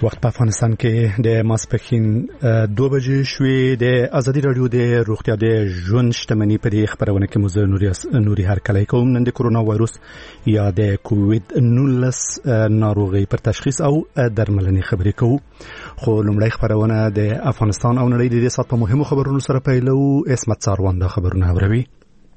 وخت په افغانستان کې د ماسپښین 2 بجې شوې. د ازادي رادیو د روغتیا د ژوند شتمنۍ په دې خبرونه کې مزه نوري هرکلی کوم. نن د کورونا وایروس یا د کووید 19 ناروغي پر تشخیص او درملنې خبرې کوو. خو لومړی خبرونه د افغانستان او نړۍ د دې سات په مهمو خبرونو سره پیلو. اسمت ساروان دا خبرونه اوروي.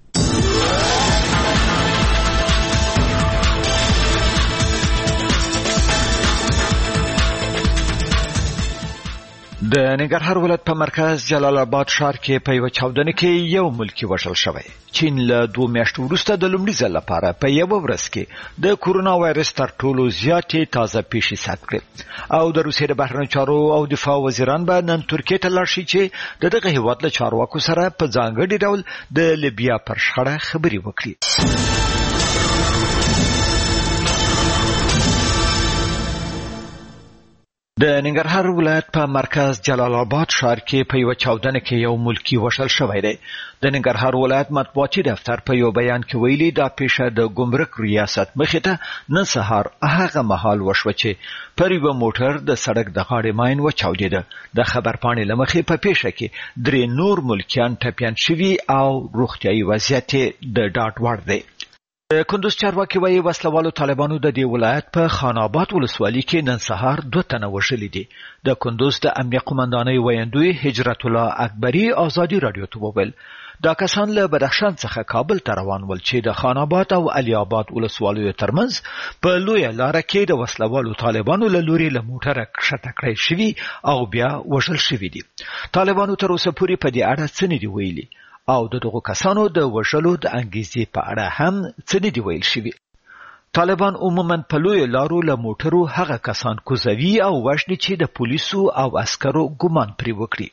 د ننګرهار ولایت په مرکز جلال آباد ښار کې په یو چاودنه کې یو ملکی وژل شوی. چین له 2 میاشتو وروسته د لومړي ځل لپاره په یو ورځ کې د کورونا وایرس تر ټولو زیاتې تازه پیښې ثبت کړې. او د روسیې د بهرنیو چارو او دفاع وزیران به نن ترکیې ته لاړ شي چې دغه هیواد له چارواکو سره په ځانګړي ډول د لیبیا پر شخړه خبرې وکړي. د ننګرهار ولایت په مرکز جلال آباد ښار کې په یو چاودنه کې یو ملکی وژل شوی دی. د ننګرهار ولایت مطبوعاتي دفتر په یو بیان کې ویلي دا پیښه د ګمرک ریاست مخې ته نن سهار هغه مهال وشوه چې پر یو موټر د سړک د غاړې ماین وچاودېده. د خبرپاڼې له مخې په پیښه کې 3 نور ملکیان ټپیان شوي او روغتیايي وضعیت د ډاډ وړ دی. د کندوز چارواکي وايي وسلوالو طالبانو د دې ولایت په خان آباد ولسوالۍ کې نن سهار 2 تنه وژلي دي. د کندوز د امنیه قومندانۍ ویاندوی هجرت الله اکبری ازادي رادیو ته وویل دا کسان له بدخشان څخه کابل ته روان ول چې د خان آباد او علي آباد ولسوالیو ترمنځ په لویه لاره کې د وسلوالو طالبانو له لوري له موټره کښته کړی شوي او بیا وژل شوي دي. طالبانو تر اوسه پورې په دې اړه څه نه دي ویلي او دغه کسانو د وژلو د انګیزې په اړه هم څه نه دی ویل شوي. طالبان عموما په لوی لارو له موټرو هغه کسان کوزوي او وژني چې د پولیسو او عسکرو ګمان پرې وکړي.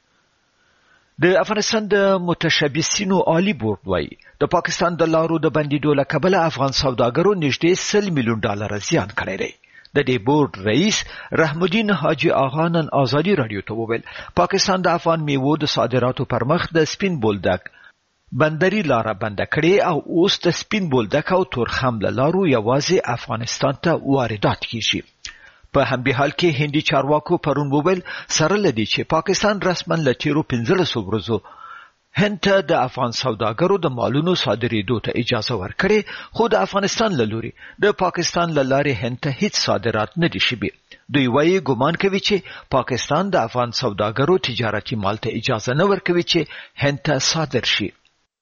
د افغانستان د متشبثینو عالی بورډ وايي د پاکستان د لارو د بندیدو له کبله افغان سوداګرو نږدې $100 میلیون زیان کړی دی. د دې بورډ رئیس رحم الدین حاجی آغا نن ازادي رادیو ته وویل پاکستان د افغان میوو د صادراتو پر مخ د سپین بولدک بندري لاره بنده کړې او اوس د سپین بولدک او تورخم له لارو یوازې افغانستان ته واردات کیږي. په همدې حال کې هندي چارواکو پرون وویل سره لدی چې پاکستان رسما له تیرو 15 ورځو هند ته د افغان سوداګرو د مالونو صادرېدو ته اجازه ورکړي، خو د افغانستان له لوري د پاکستان له لارې هند ته هیڅ صادرات نه دي شوي. دوی وايي ګمان کوي چې پاکستان د افغان سوداګرو تجارتي مال ته اجازه نه ورکوي چې هند ته صادر شي.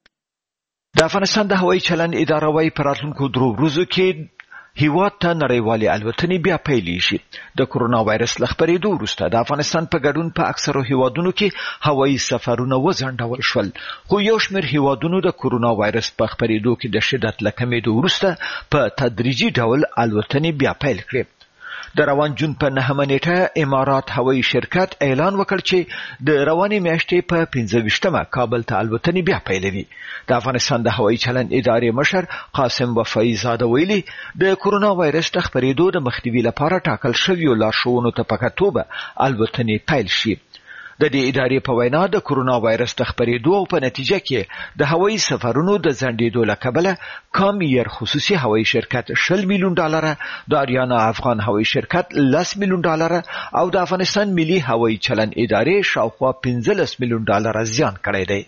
د افغانستان د هوایي چلند اداره وايي په راتلونکو 3 ورځو کې هیواد ته نړیوالې الوتنې بیا پیلېږي. د کورونا وایرس له خپرېدو وروسته د افغانستان په ګډون په اکثرو هیوادونو کې هوایي سفرونه وځنډول شول، خو یو شمېر هیوادونو د کورونا وایرس په خپرېدو کې د شدت له کمېدو وروسته په تدریجي ډول الوتنې بیا پیل کړې. د روان جون په 9 نیټه امارات هوایي شرکت اعلان وکړ چې د روانې میاشتې په 25مه کابل ته الوتنې بیا پیلوي. د افغانستان د هوایي چلند ادارې مشر قاسم وفایی زاده ویلي د کورونا وایرس د خپرېدو د مخنیوي لپاره ټاکل شویو لارښوونو ته په کتو به الوتنې پیل شي. د دې ادارې په وینا د کورونا وایرس د خپرېدو او په نتیجه کې د هوایي سفرونو د ځنډېدو له کبله کام ایر خصوصي هوایي شرکت $20 میلیون، د اریانا افغان هوایي شرکت $10 میلیون او د افغانستان ملي هوایي چلند ادارې شاوخوا $15 میلیون زیان کړی دی.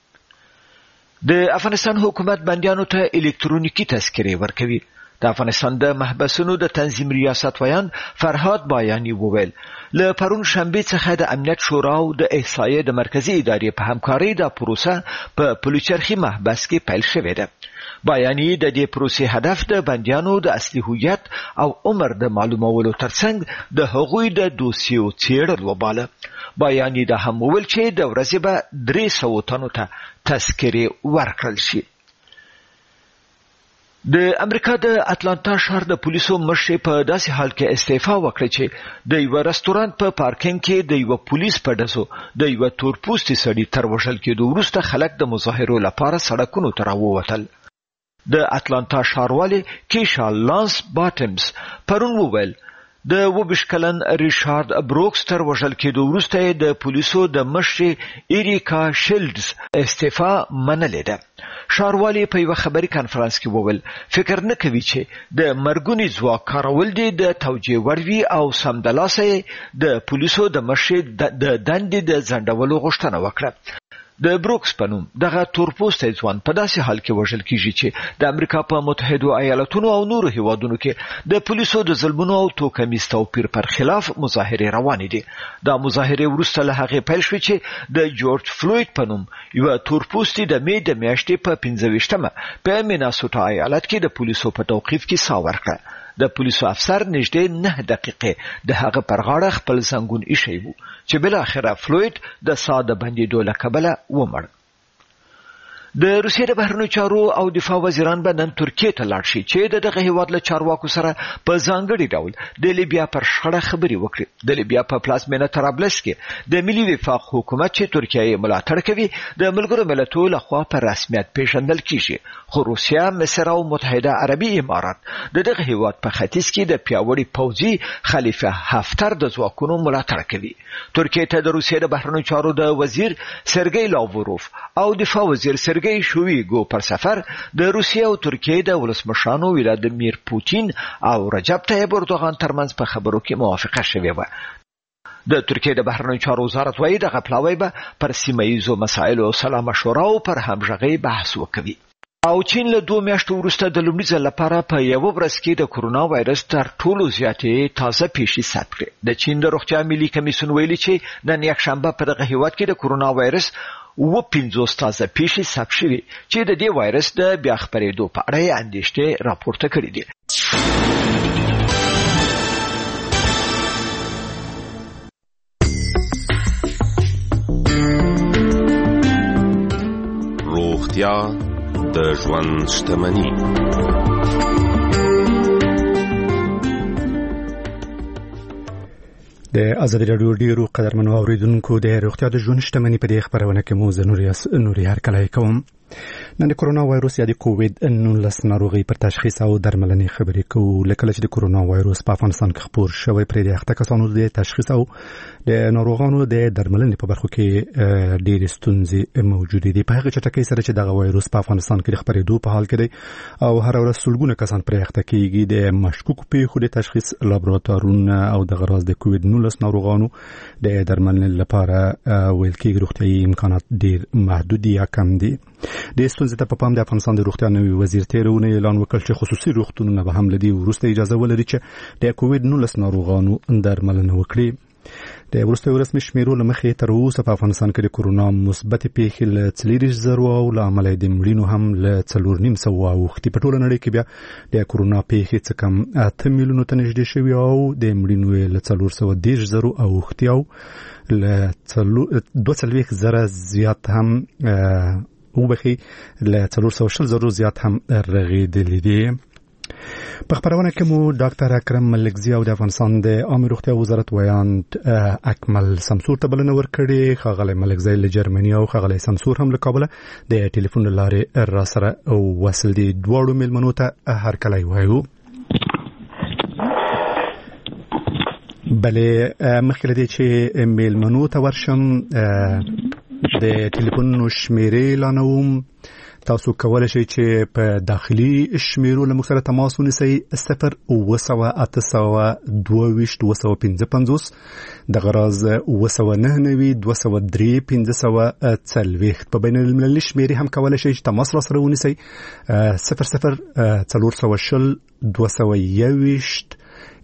د افغانستان حکومت بندیانو ته الکترونیکی تذکرې ورکوي. د افغانستان د محبسونو د تنظیم ریاست ویان فرهاد بایانی وویل له پرون شنبه څخه د امنیت شورا او د احصایې د مرکزی ادارې په همکارۍ د پروسه په پلوچرخي محبس کې پیل شوې ده. بایانی د دې پروسې هدف د بندیانو د اصلي هویت او عمر د معلومولو ترڅنګ د هغوی د دوسیو څېړل وباله. بایانی دا هم وویل چې د ورځې به 300 تنو ته تذکرې ورکړل شي. د امریکا د اتلانتا ښار د پولیسو مشر په داسې حال کې استعفا وکړه چې د یو رستورانت په پارکینګ کې د یو پولیس په ډزو د یو تورپوستي سړي تر وژل کېدو وروسته خلک د مظاهرو لپاره سړکونو ته راووتل. د اتلانتا ښاروالي کیشا لانس باټمز پرون وویل د 22 کلن ریشارد بروکس تر وژل کېدو وروسته د پولیسو د مشرې ایریکا شیلډز استعفا منلې ده. ښاروالي په یو خبري کانفرنس کې وویل فکر نه کوي چې د مرګونی ځواک کارول دي د توجیه وړ وي او سمدلاسه د پولیسو د مشرې د دندې د ځنډولو غوښتنه وکړه. د بروکس په نوم دغه تورپوستی ځوان په داسې حال کې وژل کیږي چې د امریکا په متحده ایالاتونو او نورو هیوادونو کې د پولیسو د ظلمونو او توکمیز توپیر پر خلاف مظاهرې روانې دي. دا مظاهرې وروسته له هغې پیل شوې چې د جورج فلوید په نوم یو تورپوستی د می د میاشتې په 15مه په میناسوټا ایالت کې د پولیسو په توقیف کې ساه ورکړه. د پولیسو افسر نږدې 9 دقیقې د هغه پر غاړه خپل زنګون ایښی و چې بل اخره فلوید د ساه د بندېدو له کبله ومړ. د روسیې د بهرنیو چارو او دفاع وزیران به نن ترکیې ته لاړ شي چې دغه هیواد له چارواکو سره په ځانګړي ډول د لیبیا پر شخړه خبرې وکړي. د لیبیا په پلازمینه طرابلس کې د ملي وفاق حکومت چې ترکیه یې ملاتړ کوي د ملګرو ملتونو لخوا په رسمیت پیژندل کیږي، خو روسیه، مصر او متحده عربي امارات دغه هیواد په ختیځ کې د پیاوړي پوځي خلیفه هفتر د ځواکونو ملاتړ کوي. ترکیې ته د روسیې د بهرنیو چارو د وزیر سرګی لاوروف او دفاع وزیر سرګی شویګو پر سفر د روسیې او ترکیې د ولسمشرانو ولادیمیر پوتین او رجب طیب اردوغان ترمنځ په خبرو کې موافقه شوې وه. د ترکیې د بهرنیو چارو وزارت وايي دغه پلاوی به پر سیمه ییزو مسایلو سلا مشوره او پر همغږۍ بحث وکوي. او چین له 2 میاشتو وروسته د لومړي ځل لپاره په یو ورځ کې د کرونا وایرس تر ټولو زیاتې تازه پیښې ثبت کړې. د چین د روغتیا ملي کمیسیون ویلي چې نن یکشنبه په دغه هیواد کې د کرونا وایرس 50 تازه پیښې ثبت شوې چې د دې وایرس د بیا خپرېدو په اړه اندېښنې راپورته کړې دي. روغتیا د ژوند شتمني. د ازادي راډیو ډیرو قدرمنو اوریدونکو د روغتیا د ژوند شتمني په دې خبرونه کې مو نوري هرکلی کوم. نن د کرونا وایروس یا د کووید 19 ناروغي پر تشخیص او درملنې خبرې کوو. لکه چې د کرونا وایروس په افغانستان کې خپور شوی پرې د اخته کسانو د تشخیص او د ناروغانو د درملنې په برخو کې ډېرې ستونزې موجودې دي. په هغه چټکۍ سره چې دغه وایروس په افغانستان کې د خپرېدو په حال کې دی او هر ورځ سلګونه کسان پرې اخته کېږي، د مشکوکو پیښو د تشخیص لابراتوارونه او د غراض د کووید 19 ناروغانو د درملنې لپاره ویل کېږي روغتیايي امکانات ډېر محدود یا کم دي. د ستونزې ته په پام د افغانستان د روغتیا نوي وزیر تیرونه اعلان وکړ چې خصوصي روغتونونه به هم لدی وروسته اجازه ولري چې د کووید 19 ناروغانو درملنه وکړي. د وروسته رسمي شمیرو لمخې تر اوسه په افغانستان کې د کرونا مثبت پیښې له 40,000 او له عملي د مړینو هم له 4.5 اوښتي. په ټوله نړۍ کې بیا د کرونا پیښې څه کم 8 میلیونو ته نږدې شوي او د مړینو له 410,000 اوښتي او له 22,000 زیات هم وبخي له 420,000 زیات هم رغیدلې دي. په خبرونه کې مو ډاکټر اکرم ملکزی او د افغانستان د عامه روغتیا وزارت ویاند اکمل سمسور ته بلنه ورکړې. خغلی ملکزی له جرمني او خغلی سمسور هم له کابل د ټلیفون لارې را سره وصل دي. دواړو میلمنو ته هرکلی وایو. بلې مخکې له دې چې میلمنو ته ورشم د ټلیفون شمیرې اعلانوم. تاسو کولای شئ چې په داخلي شمیرو له موږ سره تماس ونیسئ 0:822 د غراز 299 په بین المللي شمیرې هم کولای شئ چې تماس را سره ونیسئ 00420 221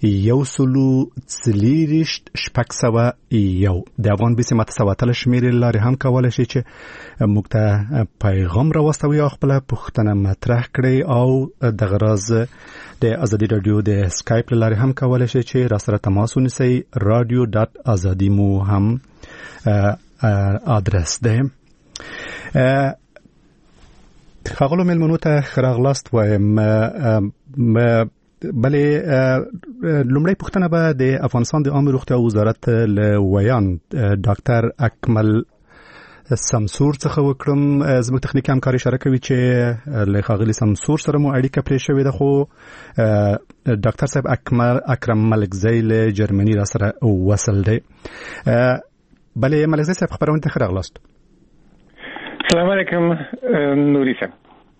140 د افغان بیسي ماته سواتل شمیرې لارې هم کولای شي چې موږ ته پیغام راوستوي او خپل پوښتنه مطرح کړي او د غراز د ازادي رادیو د سکایپ لارې هم کولای شي چې را سره تماس ونیسئ. radio.azadi مو هم آدرس ده. خغلو ملمنو ته خراغلاست وایم. بلې لومړی پوښتنه به د افغانستان د عامه روغتیا وزارت له ویاند ډاکټر اکمل سمسور څخه وکړم. زموږ تخنیکی همکار اشاره کوي چې له ښاغلي سمسور سره مو اړیکه پرې شوې ده، خو ډاکټر صاحب اکرم ملکزی له جرمني را سره وصل دی. بله ملکزی صاحب خبرونه ته ښه راغلاست. السلام علیکم نوري صاحب.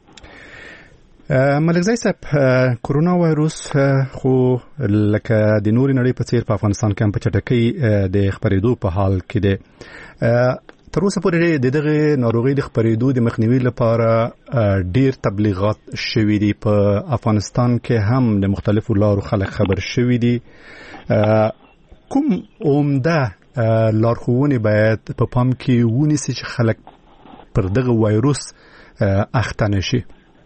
ملکزی صاحب، کورونا وایروس خو لکه د نوري نړۍ په څیر په افغانستان کې هم په چټکۍ د خپرېدو په حال کې دی. تر اوسه پورې د دغه ناروغۍ د خپرېدو د مخنیوي لپاره ډیر تبلیغات شوي دي. په افغانستان کې هم د مختلفو لارو خلک خبر شوي دي. کوم عمده لارښوونې باید په پام کې ونیسي چې خلک پر دغه وایروس اخته نشي؟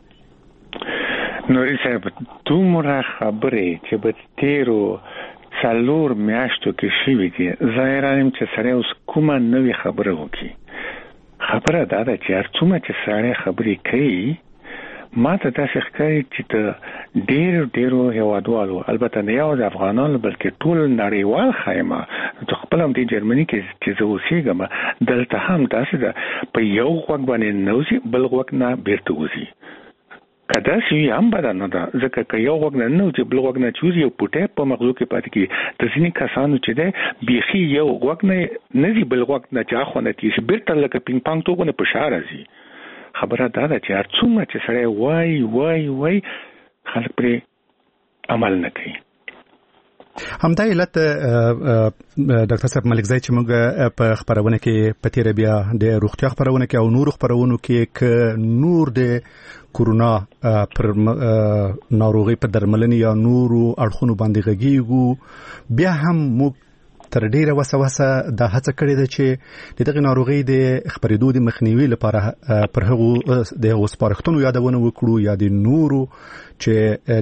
نوري صاحب، دومره خبرې چې په تیرو 4 میاشتو کې شوي دي، ظاهراً چې سړی اوس کومه نوې خبره وکړي. خبره دا ده چې هر څومره چې سړی خبرې کوي، ما ته داسې ښکاري چې د ډېرو هېوادوالو، البته نه یوازې افغانانو بلکې ټول نړیوال خایمه، ته خپل هم د جرمني کې چې زه اوسېږم دلته هم داسې ده، په یو غوږ باندې نوځي بل غوږ نه بیرته وځي. کدا سی هم بدا نه ده، ځکه که یو غوږ نه نوځي بل غوږ نه چوزي، یو پټه په مغزو کې پاتې کیږي. د ځینې کسانو چې ده بیخي یو غوږ نه نزي بل غوږ نه چاخونه تیږي، بیرته لکه پینګ پانګ توغونه په شار راځي. خبره دا ده چې هر څومره چې سړی وای خلک پرې عمل نه کوي. همدا علت ډاکټر صاحب ملکزی چې موږ په خبرونه کې په تیر بیا د روغتیا خبرونه کې او نور خبرونو کې ک نور د کورونا پر ناروغي په درملنې یا نورو اړخونو باندې غږیږو، بیا هم موږ تر ډیره وسوسه د هڅه کړې ده چې دغه ناروغي د خبرېدو د مخنیوي لپاره پر هغه د سپارښتنو یادونه وکړو یا د نورو چې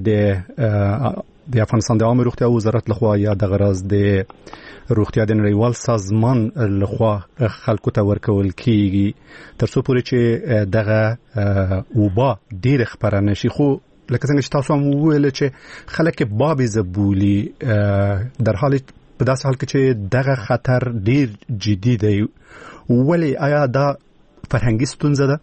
د افغانستان د عامه روغتیا وزارت لخوا یا د غرض د روغتیا د نړیوال سازمان لخوا خلکو ته ورکول کیږي ترڅو پورې چې دغه وبا ډیر خبره نشي. خو لکه څنګه چې تاسو هم وویل چې خلک باب زبولي در حال په داسې حال کې چې دغه خطر ډیر جدي دی، ولی آیا دا فرهنګي ستونزه ده؟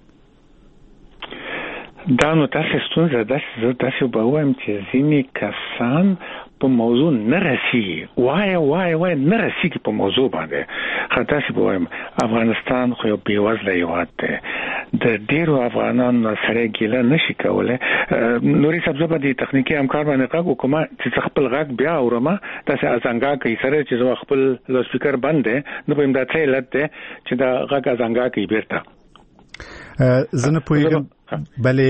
دا نو تاسو ستونزه ده، زه تاسو به وایم چې ځینې کسان په موضوع نه رسي، وای نه رسي په موضوع باندې. خاطر څه به وایم، افغانستان خو یو بیوزله هیواد دی، د ډیرو افغانانو سره ګیله نشي کولای. نوري صاحب زه به د تخنیکی همکار باندې غږ وکم چې خپل غږ بیا اورم، تاسو ازنګا کوي سره چې زه خپل لو سپیکر بند دی، نو په امدا څه علت دی چې دا غږ ازنګا کوي بیرته. زه نه پوهیږم، بلې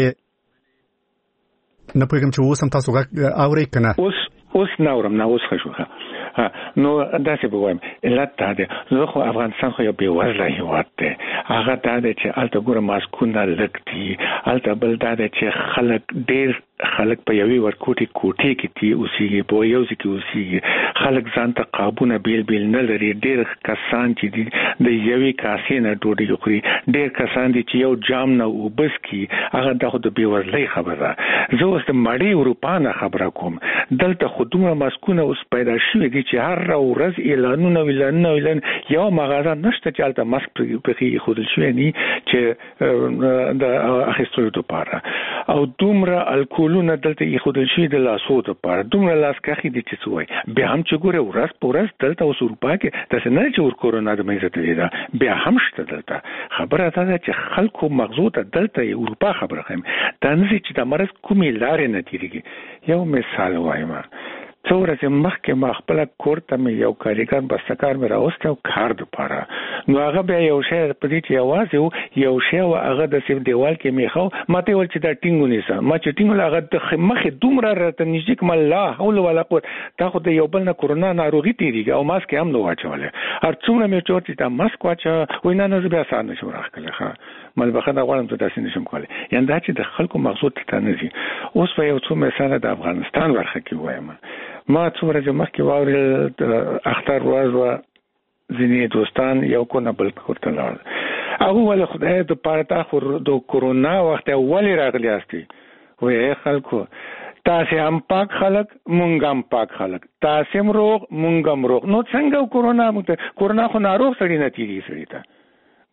نه پوهیږم چې اوس هم تاسو غږ اورئ که نه؟ اوس نه اورم، نه اوس ښه شو. نو داسې به وایم علت دا دی، زه خو افغانستان خو یو بېوزله هېواد دی، هغه دا دی چې هلته ګوره ماسکونه لږ دي، هلته بل دا دی چې ډېر خلک په یوې ورکوټې کوټې کې دي اوسېږي، په یو ځای کې اوسېږي، خلک ځان ته قابونه بیل نه لري. ډېر کسان چې دي د یوې کاسې نه ډوډۍ خوري، ډېر کسان دي چې یو جام نه اوبه څښي. هغه دا خو د بېوزلۍ خبره ده. زه اوس د مړې اروپا نه خبره کوم، دلته خو دومره ماسکونه اوس پیدا شوي دي چې هر ورځ اعلانونه یو مغازه نشته چې هلته ماسک پکې ایښودل شوی دي چې د اخیستلو دپاره، او دومره الکولونه دلته ایښودل شوي د لاسو دپاره، دومره لاسکاخي دي چې څه وایي. بیا هم چې ګوره ورځ په ورځ دلته اوس اروپا کې داسې نه چې کورونا د منځه تللې ده، بیا هم شته دلته. خبره دا ده چې خلکو مغزو ته دلته اروپا خبره ښیم، دا نه چې د مرض کومې لارې نه تېرېږي. یو مثال وایم، څو ورځې مخکې ما خپله کور ته مې یو کارګر بستهکار مې راوستی و کار دپاره، نو هغه بیا یو شی په دې چې یوازې و یو شی و، هغه داسې دیوال کې مې ایښه، ما ته یې ویل چې دا ټینګ ونیسه. ما چې ټینګ هغه د مخې دومره راته نږدې کړم، لا حول ولا قوت، دا خو د یو بل نه کورونا ناروغي تېرېږي، او ماسک یې هم نه واچولی. هر څومره مې ورته وویل چې دا ماسک واچوه، وایي نه زه بیا سهار نشم راښکلی، ښه ملبخنه غواړم ته داسې نشم کولی. یعنې دا چې د خلکو مغزو ته نه ځي. اوس به یو څو مثاله د افغانستان برخه کې ووایم. ما څو ورځې مخکې واورېدل د اختر ورځ وه، ځینې دوستان یو کور نه بل کور ته لاړل. هغه ولې خدای دپاره تا خو د کورونا وخت ولې راغلي یاستئ؟ وایي ای خلکو، تاسې هم پاک خلک، مونږ هم پاک خلک، تاسې هم روغ مونږ هم روغ، نو څنګه کورونا خو ناروغ سړي نه تېرېږي سړي ته.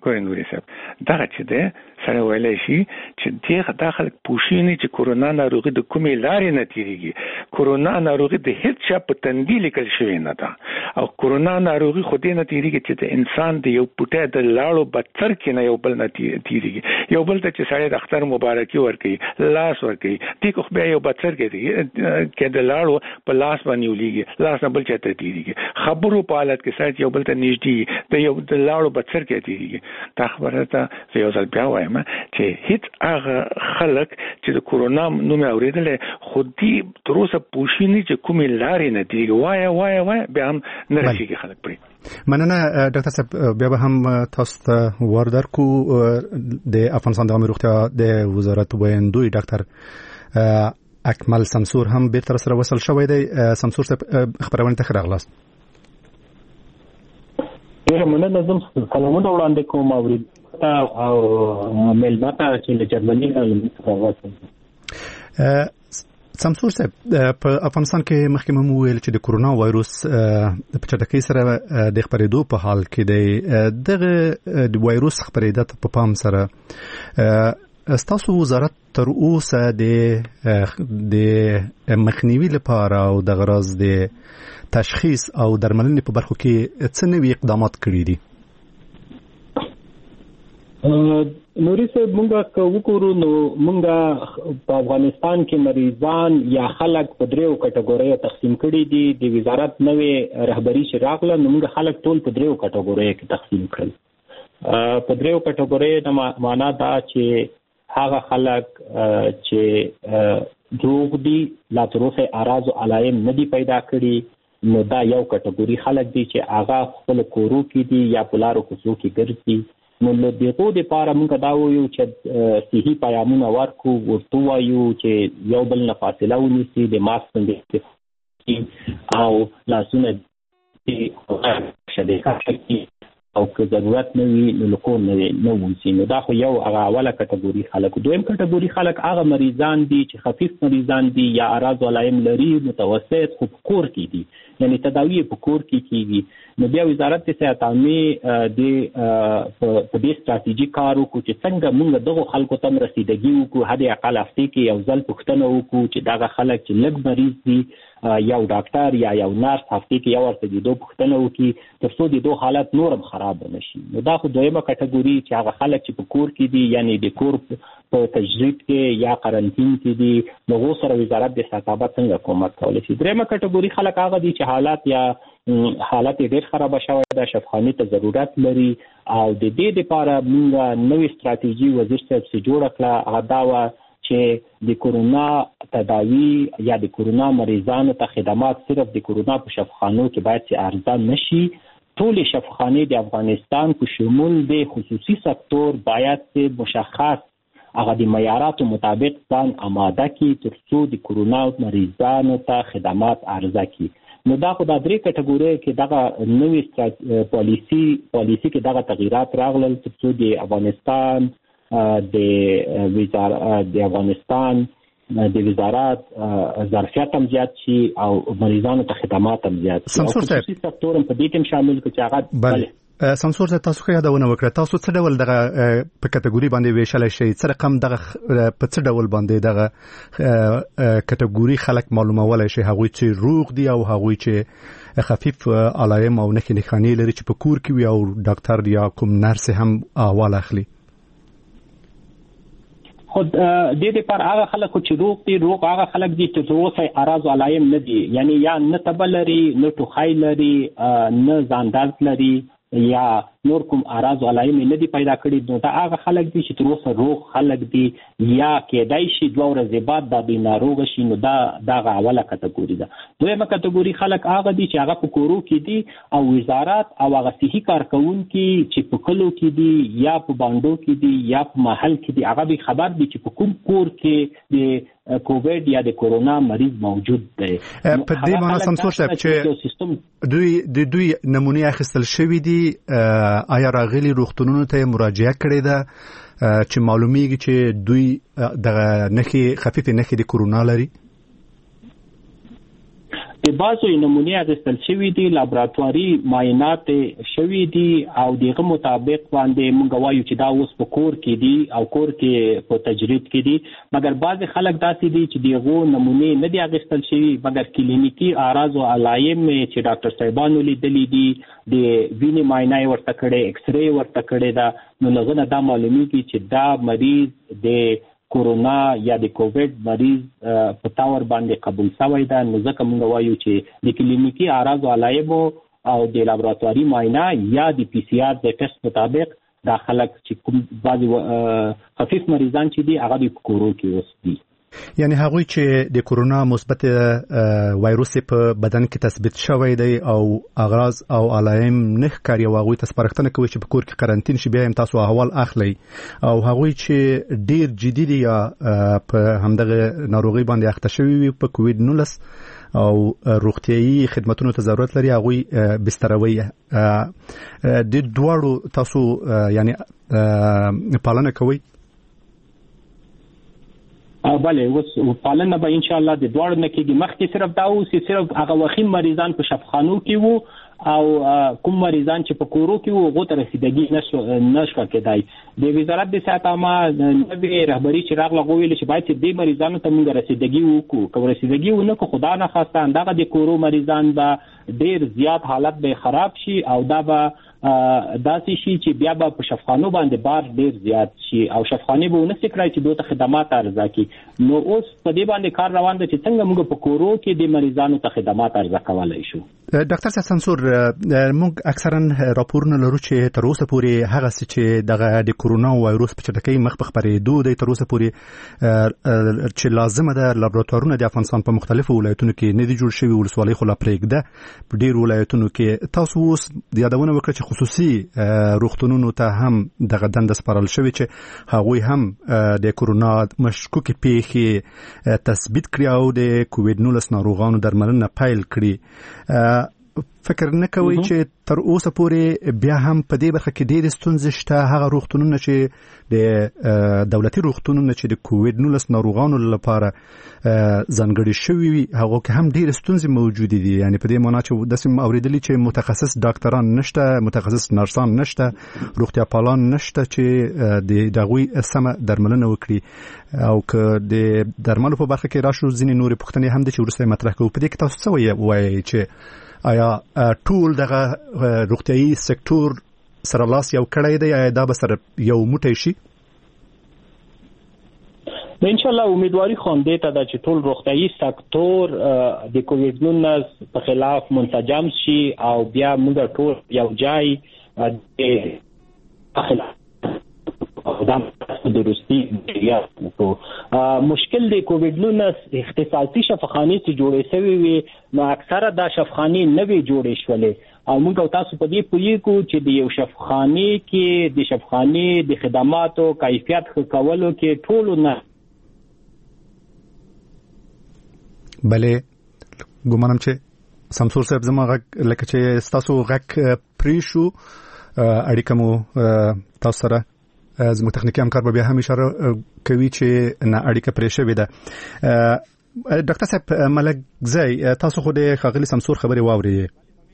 ګورئ نوري صاحب دغه چې ده سره ویلای شي چې دغه داخل پوښینې چې کورونا ناروغي د کومې لارې نه تیریږي کورونا ناروغي د هیڅ چا په تندي لیکل شوی نه ده او کورونا ناروغي خو دې نه تیریږي چې د انسان د یو پټه د لاړو بڅر کې نه یو بل نه تیریږي یو بل ته چې سړی د اختر مبارکي ورکړي لاس ورکړي دې خو بیا یو بڅر کې د لاړو په لاس باندې ولېږي لاس نه بل چاته تیریږي خبرو په حالت کې سړی یو بل ته نږدې د یو د لاړو بڅر کې تیریږي دا خبره ته یو ځل بیا وایم چې هیڅ هغه خلک چې د کورونا نوم اوریدل خو دې تر اوسه پوښینې چې کومې لارې نه دی وای بیا هم نه رسیږي خلک پرې مننه ډاکټر صاحب بیا به هم تاسو ته وردر کو د افغانستان د عامه روغتیا د وزارت ویاندوی ډاکټر اکمل سمسور هم بیرته سره وصل شوی دی سمسور صاحب خبرونه ته راغلاست ډیره مننه زم سلامونه وړاندې کوم اورید او ملمتا چې له جرمني نه راغلی سمسور صاحب په افغانستان کې مخکې مو ویل چې د کورونا وایروس په چټکۍ سره د خپرېدو په حال کې دی دغه د وایروس خپرېدو په پام سره ستاسو وزارت تر اوسه د مخنیوي لپاره او د غرض د تشخیص او درملنې په برخو کې څه نوي اقدامات کړي دي نوري صاحب مونږه وګورو نو مونږه په افغانستان کې مریضان یا خلک په دریو کټګوریو تقسیم کړي دي د وزارت نوې رهبری چې راغله نو مونږه خلک ټول په دریو کټګوریو کې تقسیم کړل په دریو کټګوریو معنا دا چې هغه خلک چې دروغ دي لا تر اوسه اعراض او علائم نه دي پیدا کړي نو دا یو کټګوري خلک دي چې هغه خپل کورو کې دي یا په لارو کوڅو کې ګرځي نو له دغه لپاره موږ دا وایو چې صحي پیغامونه ورکو ورته وایو چې یو بل نه فاصله ونیسي د ماسک څخه او لاسونه دې شدې او که ضرورت نه وي نو لکو نه ونیسي نو دا خو یو هغه اوله کټګوري خلک دویم کټګوري خلک هغه مریضان دي چې خفیف مریضان دي یا اعراض او علائم لري متوسط خو کور کې دي یعنی تداوی په کور کې کیږي نو بیا وزارت صحت عامه د په دې ستراتیژي کار وکړو چې څنګه موږ دغه خلکو ته رسیدګي وکړو هدي اقل هفته کې یو ځل پوښتنه وکړو چې دغه خلک چې لږ مریض دي یو ډاکټر یا یو نرس هفته کې یو ورته د دوه پوښتنه وکړي ترڅو د دوه حالت نورم خراب نشي نو دا خو دویمه کټګوري چې هغه خلک چې په کور کې دي یعنی د کور په تجربه کې یا قرنطین کې دي نو سره وزارت د صحت څنګه کومک کولی شي دریمه کټګوري خلک هغه دي چې حالات ډېر خراب شوی د شفاخانه ته ضرورت لري او د دې لپاره موږ نوې ستراتیژي وزیر صاحب سره جوړ کړه هغه دا و چې د کورونا تداوی یا د کورونا مریضانو ته خدمات صرف د کورونا په شفاخانو کې باید چې ارزان نشي ټول شفاخانه د افغانستان په شمول د خصوصي سکتور باید مشخص هغه د معیاراتو مطابق ځان آماده کړي ترڅو د کورونا مریضانو ته خدمات ارزان کړي نو دا خو د درې کټګوري کې دغه نوې پالیسی کې دغه تغیرات راغلل چې د افغانستان د وزارت ظرفیت هم زیات شي او مریضانو ته خدمات هم زیات شي او خصوصي سکتور هم په دې کې شامل کړي چې هغه سمسور تاسو خو یادونه وکړه تاسو څه ډول دغه په کټګوري باندې ویشل شي څه رقم دغه په څه ډول باندې دغه کټګوري خلک معلومول شي هغه چې روغ دي او هغه چې خفیف علائم او نښانې لري چې په کور کې وي او ډاکټر یا کوم نرس هم احوال اخلي خود دې لپاره هغه خلک چې روغ هغه خلک دي چې اوسه اعراض علائم نه دي یعنی یا نه تبلري نه ټوخی لري نه ځان درد لري یا نور کوم اعراض علائم نه دي پیدا کړي نو دا هغه خلک دي چې تر اوسه روغ خلک دي یا کېدای شي 2 ورځې بعد د ناروغ شي نو دا اوله کټګوري ده دویمه کټګوري خلک هغه دي چې هغه په کورو کې دي او وزارت او هغه صحي کارکونکي چې په کلو کې دي یا په باندو کې دي یا په محل کې دي هغه به خبر دي چې په کوم کور کې د کووید یا د کورونا مریض موجود دی په دې معنی سمسور صاحب چې دوی نمونه اخیستل شوی دي آیا راغلي روغتونونو ته مراجعه کړې ده چې معلومیږي چې دوی د خفیف نښې د کورونا لري د بازو نمونې اخیستل شوي دي، لابراتواري معاینات شوي دي او دغه مطابق باندې موږ وایو چې دا اوس په کور کې دي او کور کې په تجرید کې دي. مګر بعض خلک داسې دي چې دغه نمونې نه دي اخیستل شوي، مګر کلینیکي اعراض او علایم چې ډاکټر صاحبانو لیدلي دي، د وینې معاینه ورته کړې، ایکس رې ورته کړې ده، نو لغونه دا معلومیږي چې دا مریض د کورونا یا د کووډ مریض په تاور باندې قبول شوی ده. نو ځکه موږ وایو چې د کلینیکي اعراض او علایمو او د لابراتواري معاینه یا د پی سی آر د ټیسټ مطابق دا خلک چې کوم بعضي خفیف مریضان چې دي هغه د کورو کې اوس دي. یعنی هغوی چې د کورونا مثبت وایروس په بدن کې تثبیت شوی دی او اغراض او علایم نه ښکاري او هغوی ته سپارښتنه کوي چې په کور کې قرنټین شي، بیا هم تاسو احوال اخلي. او هغوی چې ډیر جدي دي یا په همدغه ناروغي باندې اخته شوي وي په کووډ 19 او روغتيایي خدماتونو ته ضرورت لري، هغوی بستروي. د دواړو تاسو یعنی پالنه کوي؟ بله، اوس پالنه به ان شاء الله د دواړو نه کېږي. مخکې صرف دا و چې صرف هغه وخیم مریضان په شفاخانو کې وو او کوم مریضان چې په کورو کې وو هغه ته رسیدګي نشو کېدای. د وزارت د صحت عامه نوې رهبری چې راغله غوښتل چې باید دې مریضانو ته موږ رسیدګي وکړو. که رسیدګي ونه کو خدا نه خواسته اندغه د کورو مریضان به ډیر زیات حالت به خراب شي او دا به داسې شي چې بیا به په شفاخانو باندې بار ډیر زیات شي او شفاخانه به ونه سکرای چې دوی ته خدمات ارزا کی. نو اوس په دې باندې کار روان دی چې څنګه موږ په کورو کې د مریضانو ته خدمات ارزا کولای شو. ډاکټر سمسور، موږ اکثرا راپورونه لرو چې تر اوسه پورې هغه چې دغه د کورونا وایروس په چټکۍ مخ په خبرېدو دی، تر اوسه پورې چې لازمه ده لابراتوارونه د افغانستان په مختلفو ولایتونو کې نه دي جوړ شوي، ولسوالۍ خو لا پرېږده په ډېرو ولایتونو کې. تاسو اوس یادونه وکړه چې خصوصي روغتونونو ته هم دغه دنده سپارل شوې چې هغوی هم د کورونا مشکوکې پیښې تثبیت کړي او د کووډ 19 ناروغانو درملنه پیل کړي. فکر نه کوي چې تر اوسه پورې بیا هم په دې برخه کې ډېرې ستونزې شته؟ هغه روغتونونه چې د دولتي روغتونونه چې د کووډ 19 ناروغانو لپاره ځانګړي شوي وي هغه کې هم ډېرې ستونزې موجودې دي. یعنی په دې معنا چې داسې اوریدلي چې متخصص ډاکټران نشته، متخصص نرسان نشته، روغتیا پالان نشته چې د دغوی سمه درملنه وکړي. او که د درملو په برخه کې راشو ځینې نورې پوښتنې هم دي چې وروسته مطرح کوو. په دې کې تاسو څه وایئ چې آیا ټول دغه روغتيایي سکتور سره لاس یو کړی دی، آیا دا به سره یو موټی شي؟ ان شاء الله امیدواری خوانده ته دا چې ټول روغتيایي سکتور د کووډ 19 په خلاف منسجم شي او بیا موږ ټول یو ځای د خدام درستی یا مشکل د کووډ 19 اختصاصي شفاخانه چې جوړې شوی وي، نو اکثره دا شفاخانه نه وی جوړې شولې او موږ تاسو په دې پوهیږو چې د یو شفاخانه کې د شفاخانه د خدماتو کیفیت ښه کولو کې ټول نه بله ګومانم چې سمسور صاحب زما غږ لکه چې تاسو غږ پریشو اړیکه مو تاسو سره زموږ تخنیکی همکار به بیا هم اشاره کوي چې نه اړیکه پرې شوې ده. ډاکټر صاحب ملکزی، تاسو خو د ښاغلي سمسور خبرې واورئ،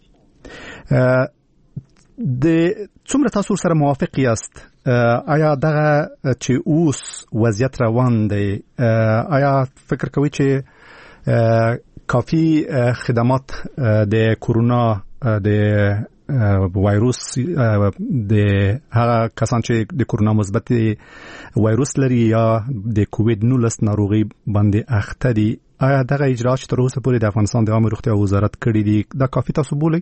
د څومره تاسو سره موافق یاست؟ آیا دغه چې اوس وضعیت روان دی، آیا فکر کوي چې کافی خدمات د کورونا د وایروس د هغه کسان چې د کورونا مثبت وایروس لري یا د کووډ 19 ناروغي باندې اخته دي، آیا دغه اجراءات تر اوسه پورې د افغانستان د عامه روغتیا وزارت کړی دي دا کافي تاسو بولئ؟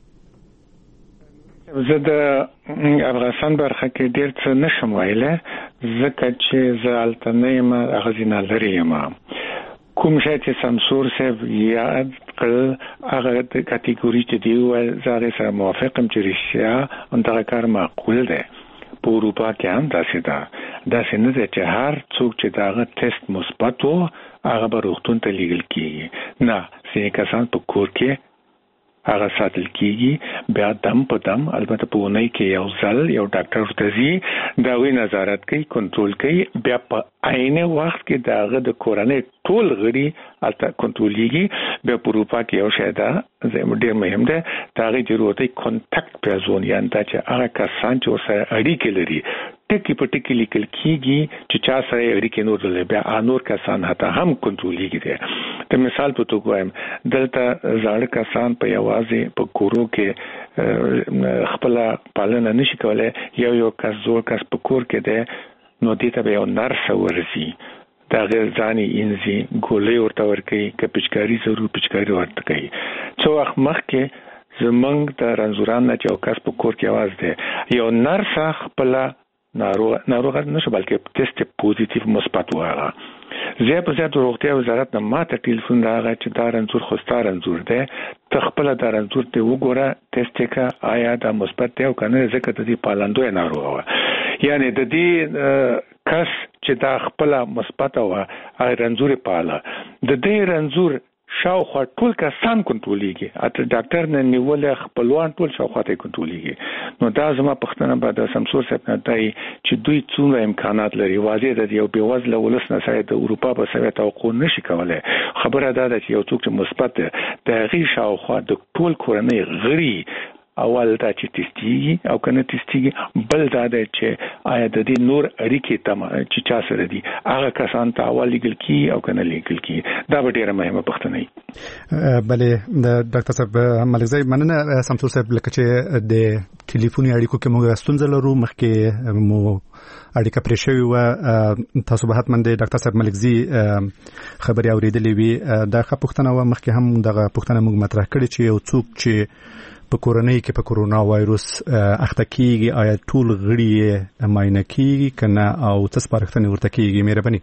زه د افغانستان برخه کې ډیر څه نشم ویلی ځکه چې زه هلته نه یم، اغزینا لرې یم. کوم شی چې سمسور صاحب یاد کړ هغه د کټګوري چې دی ول زه سره موافق یم چې رښتیا همدغه کار معقول دی. په اروپا کې هم داسې ده، داسې نه ده چې هر څوک چې دغه ټیسټ مثبت و هغه به روغتون ته لیږل کېږي. نه، ځینې کسان په کور کې هغه ساتل کیږي بیا دم په دم البته په ونی کې یو ځل یو ډاکټر ورته دا وی نظارت کوي کنټرول کوي بیا په عین وخت کې داغه د کورنۍ ټول غړي البته کنټرولېږي بیا په اروپا کې یو شی دا ډېر مهم ده داغه ضرورت کانټاکټ پرزون یعنی دا چې هغه کسان چې سره اړیکې لري ټکی په ټکی لیکل کیږي چې چا سره اړیکې نور لري بیا انور کسان هته هم کنټرولېږي دي د مثال په توګه وایم دلته زاړه کسان په یوازې په کورو کې خپل پالنه نشي کولای یو کس زوړ کس په کور کې ده نو دې ته به یو نرس ورسي دا غیر ځاني انزي ګولې ورته ورکي ک پچکاری ضرور پچکاری ورته کوي څو وخت مخکې زمنګ د رنزوران نه یو کس په کور کې आवाज ده یو نرس خپل ناروغ نشو بلکې ټیسټ پوزټیو مثبت وایي زه په ځای د روغتیا وزارت نه ماته ټلیفون راغی چې دا رنزور خوستا رنزور ده ته خپل دا رنزور ته وګوره ټیسټ کا آیا دا مثبت دی او کنه ځکه د دې پالندوی ناروغ و یعنی د دې کس چې دا خپل مثبت و هغه رنزور پاله د دې رنزور شاوخوا ټول کسان کنټرولېږي اته ډاکټر نه نیول خپلوان ټول شاوخوا ته کنټرولېږي نو دا زما پښتنه بعد سمسور صاحب نه دی چې دوی څومره امکانات لري واضح ده یو بیوزله ولس نه سره د اروپا په سوي توقع نشي کولای خبره ده چې یو څوک چې مثبت د غي شاوخوا د ټول کورنۍ غړي اول دا چې تستیږي او کنه تستیږي بل دا چې آیا د دې نور اړیکې تم چې چا سره دي هغه کسان ته اول لیکل کی او کنه لیکل کی دا ډیره مهمه پښتنه بلې د ډاکټر صاحب ملکزی مننه سمسور صاحب لکه چې د ټلیفوني اړیکو کې موږ ستونزه لرو مخکې مو اړیکه پرې شوې و تاسو به حتمن د ډاکټر صاحب ملکزی خبري اوریدلې وي دا پښتنه و مخکې هم دغه پښتنه موږ مطرح کړی چې یو څوک چې په کورنۍ کې په کورونا وایروس اخته کیږي آیا ټول غړي معاینه کیږي کنه او څه سپارښتنې ورته کیږي مهرباني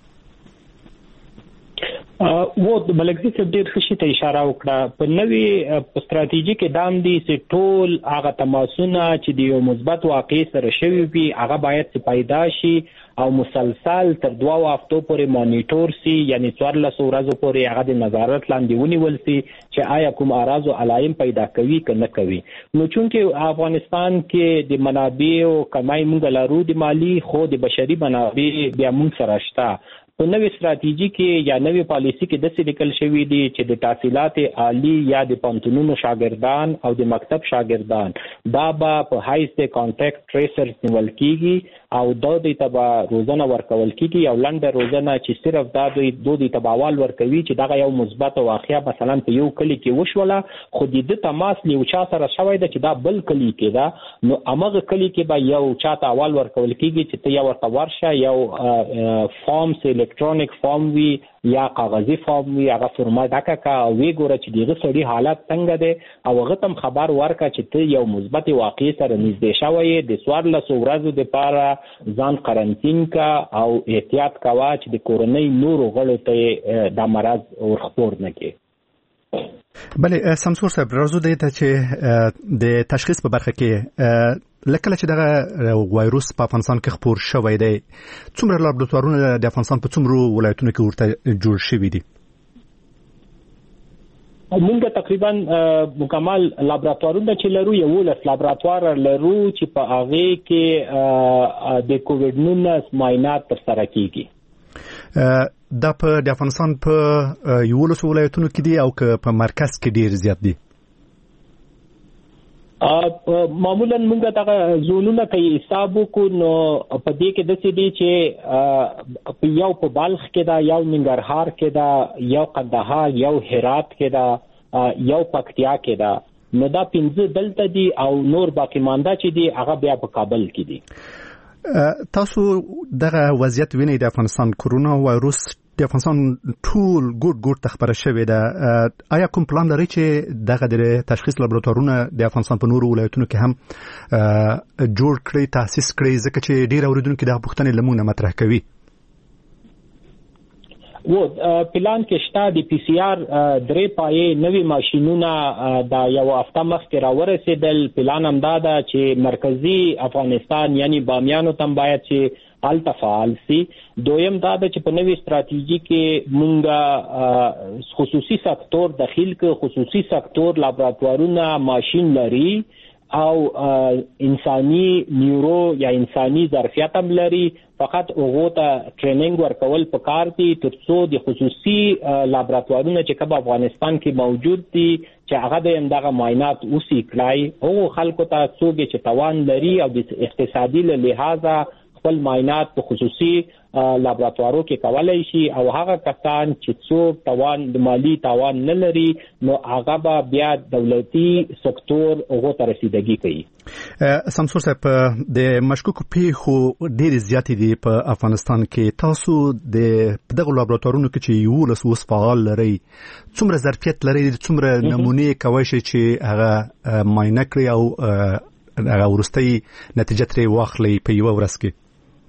و د ملکزی صاحب ډېر ښه شي ته اشاره وکړه په نوې ستراتیژي کې دام دي چې ټول هغه تماسونه چې د یو مثبت واقع سره شوي وي هغه باید پیدا شي او مسلسل تر 2 هفتو پورې مانیټور سي یعنی 14 ورځې پورې هغه د نظارت لاندې ونیول سي چې آیا کوم اعراض او علائم پیدا کوي کنه کوي نو چونکه افغانستان کې د منابع او کمای مونږ لرو د مالی خو د بشري منابع بیا مونږ سره شته په نوې ستراتیژي کې یا نوې پالیسي کې د څه لیکل شوی دی چې د تحصیلات عالی یا د پانتونونو شاګردان او د مکتب شاګردان دا په هایست کانټیکټ ټریسرز نیول کیږي او د دې تبع روزنه ورکول کیږي او لنډه روزنه چې صرف دا د تبعوال ورکوي چې دا یو مثبت واقعیا مثلا په یو کلی کې وشوله خو د تماس لیو چا سره شوی د چې دا بل کلی کې دا نو امغه کلی کې به یو چاته اول ورکول کیږي چې ته یو ورته ورشه یو فارم الکترونیک فارم وی یا کاغذي فارم وی هغه فرما ډکه کا وی ګوره چې دغه سړي حالت څنګه ده او هغه تم خبر ورکا چې ته یو مثبت واقع سره نږدې شوی د 14 ورځې د پاره ځان قرنټین کا او احتیاط کوا چې د کورونی نور غړو ته د مرض ورخپور نه کی بله سمسور صاحب راځو د چې د تشخیص په برخه کې لکه چې دغه وایروس په افغانستان کې خپور شوی دی څومره لابراتوارونه د افغانستان په څومره ولایتونو کې ورته جوړ شوي دي موږ تقریبا مکمل لابراتوارونه چې لرو یو لس لابراتوار لرو چې په هغه کې د کووډ-19 معاینات ترسره کیږي دا په د افغانستان په یو لس ولایتونو کې دي او په مرکز کې ډیر زیات دي معمولا موږ دغه زونونه کوي حساب کو نو په دې کې د څه دي چې یو په بلخ کې دا یو ننګرهار کې دا یو قندهار یو هرات کې دا یو پکتیا کې دا نو دا 15 دلته دي او نور باقی مانده چې دي هغه بیا په کابل کې دي تاسو دغه وضعیت وینئ د افغانستان کورونا وایروس د افغانستان ټول ګډ تخبره شوې ده آیا کوم پلان لري چې دغه د تشخیص لابراتوارونه د افغانستان په نورو ولایتونو کې هم جوړ کړي تاسیس کړي ځکه چې ډیر اوریدونکو د پوښتنې لمونه مطرح کوي و پلان کې شته د پی سی آر درې پایې نوې ماشينونه دا یو هفته مخکې راورسېدل پلان هم دا ده چې مرکزی افغانستان یعنی بامیانو تم باید چې الته فعال سي. دویم دا چې په نوې ستراتیژي کې مونږه خصوصي سکتور داخل کې خصوصي سکتور لابراتوارونه ماشين لري او انساني نیورو یا انساني ظرفیت هم لري، فقط هغه ته ټریننګ ورکول پکار دي ترڅو د خصوصي لابراتوارونه چې په افغانستان کې موجود دي چې هغه د اندغه معاینات اوسې کړای او خلکو ته څوګه چې توان لري او د اقتصادي لحاظه خپل معاینات په خصوصي لابراتوارو کې کولای شي او هغه کسان چې څوک توان د مالی توان نه لري نو هغه به بیا دولتي سکتور هغه ته رسیدګي کوي. سمسور صاحب د مشکوک پیښو ډېر زیات دي په افغانستان کې، تاسو د دغه لابراتوارونو کې چې یو لس وس فعال لري څومره ظرفیت لري، څومره نمونه کوي چې هغه معاینه کړی او هغه ورستۍ نتیجه ترې واخلي په یو ورځ کې؟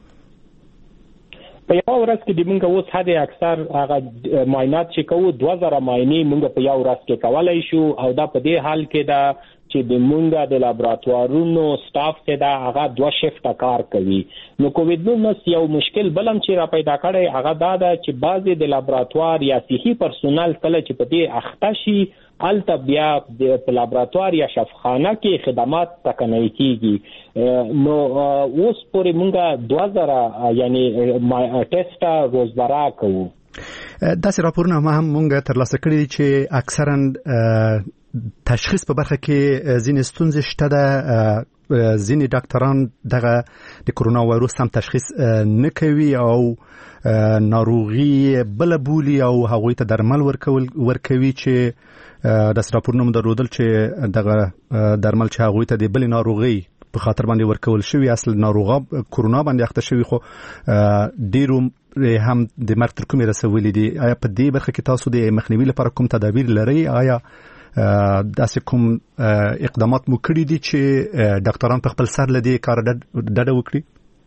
په یو ورځ کې د موږ اوس هدا اکثر هغه معاینات چې کوو 2000 معاینې موږ په یو ورځ کې کولای شو او دا په دې حال کې دا چې د موږ د لابراتوارونو سټاف ته دا هغه 2 شفټه کار کوي. نو کووډ-19 یو مشکل بلم چې را پیدا کړی هغه دا ده چې بعضې د لابراتوار یا صحي پرسونل کله چې په دې اخته شي الته بیا د لابراتوار یا شفاخانه کې خدمات تکنۍ کیږي. نو اوس پورې موږ 2000 یعنی ټیسټه روزمره کوو. داسې راپورونه ما هم موږ ترلاسه کړي چې اکثرا تشخیص په برخه کې ځینې ستونزې شته ده، ځینې ډاکټران دغه د کرونا وایروس هم تشخیص نه کوي او ناروغي بل بولی او هغوی ته درمل ورکوي چې د راپورونو درلودل چې دغه درمل چې هغوی ته د بل ناروغي په خاطر باندې ورکول شوی اصل ناروغه کرونا باندې اخته شوی خو ډیرو هم د مرګ تر کومه رسولې دي. آیا په دې برخه کې تاسو د مخنیوي لپاره کوم تدابیر لرئ؟ آیا داسې کوم اقدامات مو کړی دي چې ډاکټران په خپل سر لدی کار ډډه وکړي؟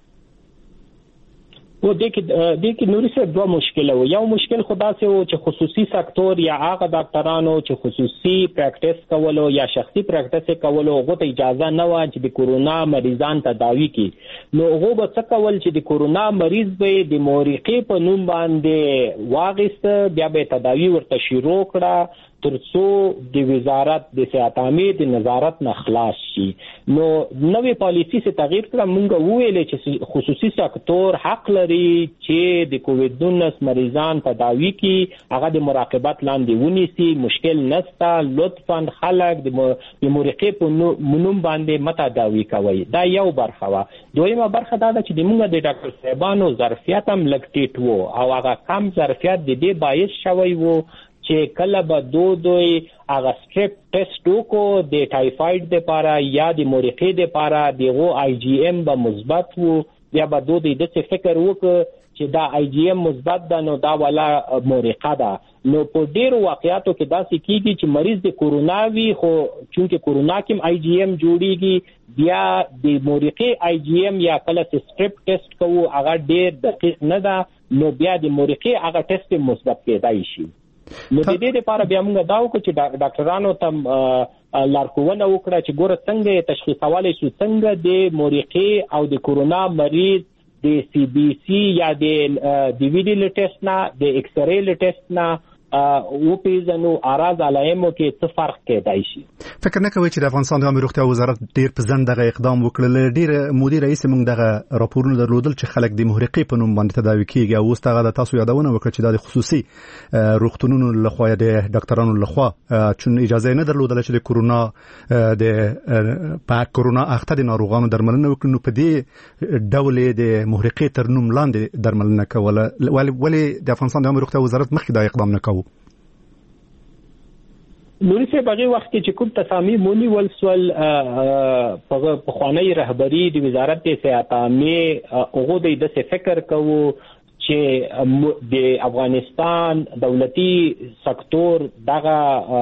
و دې کې نوري سره دوه مشکل وو. یو مشکل خدا سه و چې خصوصي سکتور یا هغه ډاکټرانو چې خصوصي پریکټیس کولو یا شخصي پریکټیس کولو هغه ته اجازه نه و چې د کورونا مریضان تداوی کړي. نو هغه به څه کول چې د کورونا مریض به د مورقې په نوم باندې واغست بیا به تداوی ورته شروع کړه ترڅو د وزارت د صحت عامه د نظارت نه خلاص شي. نو نوې پالیسی څخه تغییر کړه. موږ وویل چې خصوصي سکتور حق لري چې د کووډ-19 مریضان تداوی کړي، هغه د مراقبت لاندې ونیسي، مشکل نشته. لطفاً خلک د مورقې په نوم باندې متداوی کوي. دا یو برخه و. دویمه برخه دا چې د موږ د ډاکټر صاحبانو ظرفیت هم لګټیټ وو او هغه کم ظرفیت د دې باعث شوی وو چې کله به دوی هغه سټریپ ټیسټ وکړو د ټایفاید لپاره یا د مورقې لپاره دغه آی جی ام به مثبت وو، بیا به دوی د څه فکر وکړ چې دا آی جی ام مثبت ده نو دا ولا مورقه ده. نو په ډیرو واقعاتو کې داسې کیږي چې مریض د کورونا وي خو چونکه کورونا کې آی جی ام جوړیږي بیا د مورقې آی جی ام یا کله سټریپ ټیسټ کوو هغه ډیر دقیق نه ده، نو بیا د مورقې هغه ټیسټ مثبت کېدای شي. نو د دې لپاره بیا موږ دا وکړو چې ډاکټرانو ته لارښوونه وکړه چې ګوره څنګه تشخیصولای شو، څنګه د مورقې او د کورونا مریض د سی بی سی یا د وی ډی ل ټیسټ نه د ایکس ری ل ټیسټ نه او پیژنو اراز علایمو کې څه فرق کېدای شي. فکر نه کوي چې د افغانستان د عامه روغتیا وزارت ډیر په ځند دغه اقدام وکړل. ډیر مدیر رئیس موږ دغه راپورونه درلودل چې خلک د مورقې په نوم باندې تداوی کیږي او اوس دغه د تاسو یادونه وکړه چې د خصوصي روغتونونو لخوا د ډاکټرانو لخوا چون اجازه نه درلودل چې د کورونا د په کورونا اخته د ناروغانو درملنه وکړي. نو په دې ډول د مورقې تر نوم لاندې درملنه کوله، ولی د افغانستان د عامه روغتیا وزارت مخکې دا اقدام نه کوي؟ نوري سه بغي وخت کې چې کوم تصامیم ونیول سول په خوانی رهبری د وزارت صحت عامه هغه د څه فکر کوو چې د افغانستان دولتي سکتور دغه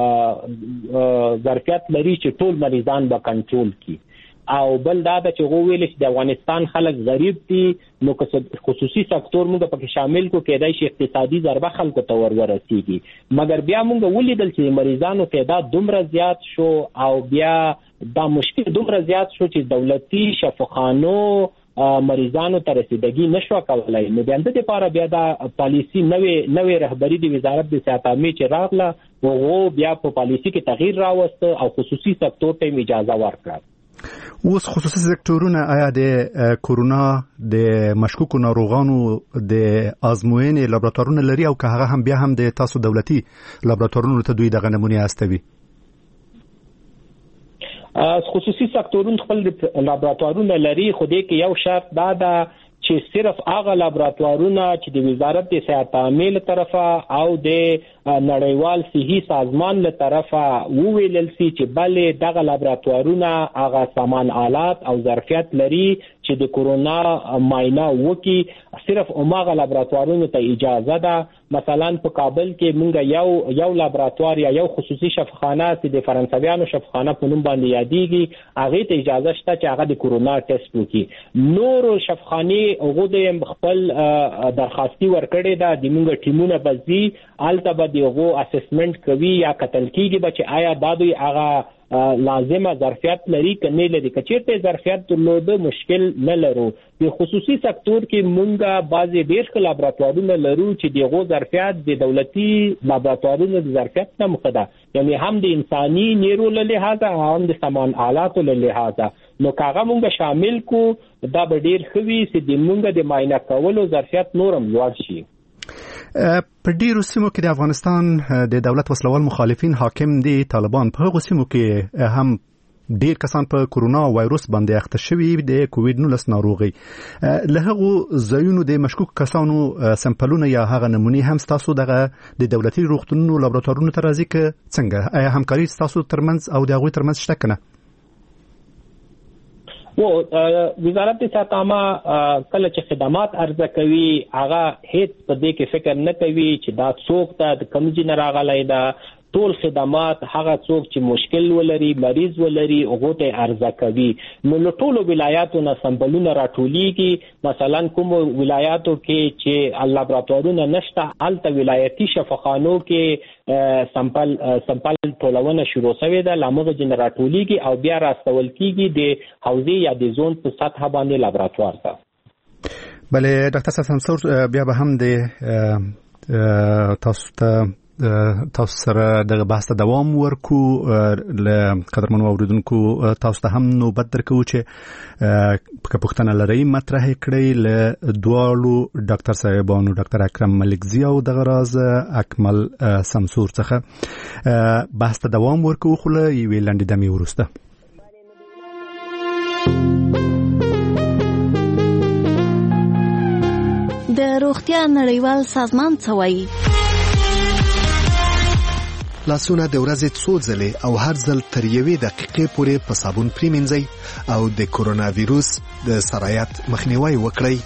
ظرفیت لري چې ټول مریضان به کنټرول کړي او بل دا چې هغه ویل چې د افغانستان خلک غریب دي نو خصوصي سکتور موږ پکې شامل کو کېدای شي اقتصادي ضربه خلکو ته ورسیږي. مګر بیا موږ ولیدل چې مریضانو تعداد دومره زیات شو او بیا دا مشکل دومره زیات شو چې دولتي شفاخانو مریضانو ته رسیدګي نشو کولای. نو د دې لپاره بیا د پالیسی نوې رهبری د وزارت د صحت عامه چې راغله وغو بیا په پالیسی کې تغییر راوست او خصوصي سکتور ته اجازه ورکړه. اوس خصوصي سکتورونه آیا د کورونا د مشکوکو ناروغانو د ازموینې لابراتوارونه لري او که هغه هم بیا هم د تاسو دولتي لابراتوارونو ته دوی دغه نمونې استوي؟ خصوصي سکتورونه خپل لابراتوارونه لري، خو دې کې یو شرط دا ده چې صرف هغه لابراتوارونه چې د وزارت د صحت عامه له طرفه او د نړیوال صحي سازمان له طرفه وویل سي چې بلې دغه لابراتوارونه هغه سامان آلات او ظرفیت لري چې د کورونا معاینه وکي، صرف هغه لابراتوارونو ته اجازه ده. مثلا په کابل کې مونږ یو لابراتوار یا یو خصوصي شفاخانه چې د فرانسویانو شفاخانه په نوم باندې یادېږي، هغه ته اجازه شته چې هغه د کورونا ټیسټ وکړي. نور شفاخانه هغه د خپل درخواستي ورکړې ده، د مونږ ټیمونه بزي الته به دغه اسسمنت کوي یا کتل کیږي چې آیا دا دوی هغه لازمه ظرفیت لري کنه لري. کچېرته ظرفیت درلوده مشکل نه لرو. د خصوصي سکتور کې مونږه بعضی ډېر لابراتوارونه لرو چې دغه ظرفیت د دولتي لابراتوارونو د ظرفیت نه مخده، یعنی هم د انساني نیرو له لحاظه هم د سامان آلاتو له لحاظه. نو کاغه مونږ شامل کو دا به ډېر خوي چې د مونږ د معاینه کولو ظرفیت نورم لوړ شي. په ډیرو سیمو کې د افغانستان د دولت وسلوال مخالفین حاکم دي طالبان په هغو سیمو کې هم ډیر کسان په کورونا وایروس باندې اخته شوي د کووید-19 ناروغي. له هغو ځایونو د مشکوک کسانو سمپلونه یا هغه نمونې هم تاسو دغه د دولتي روغتونونو لابراتوارونو ته راځي که څنګه؟ آیا همکاري تاسو ترمنځ او د هغوی ترمنځ شته کنه؟ وزارت صحت عامه کله چې خدمات عرضه کوي هغه هیڅ په دې کې فکر نه کوي چې دا څوک ته د کوم ځای نه راغلی ده. ټول خدمات هغه څوک چې مشکل ولري مریض ولري هغه ته عرضه کوي. نو له ټولو ولایاتو نه سمپلونه راټولیږي. مثلا کوم ولایاتو کې چې لابراتوارونه نشته الته ولایتي شفاخانو کې سمپل ټولونه شروع شوې ده، لامغه جن راټولیږي او بیا راستول کیږي د حوزې یا د زون په سطح باندې لابراتوار ته. بله ډاکټر صاحب سمسور بیا به هم د تاسو سره دغه بحث ته دوام ورکو. له قدرمنو اوریدونکو تاسو ته هم نوبت درکو چې که پوښتنه لرئ مطرح کړئ له دواړو ډاکټر صاحبانو، ډاکټر اکرم ملکزی او دغه راز اکمل سمسور څخه بحث ته دوام ورکو. خو له یوې لنډې دمې وروسته د روغتیا نړیوال سازمان څه وایي؟ لاسونه د ورځې څو ځلې او هر ځل تر یوې دقیقې پورې په صابون پریمنځئ او د کورونا ویروس د سرایت مخنیوي وکړئ.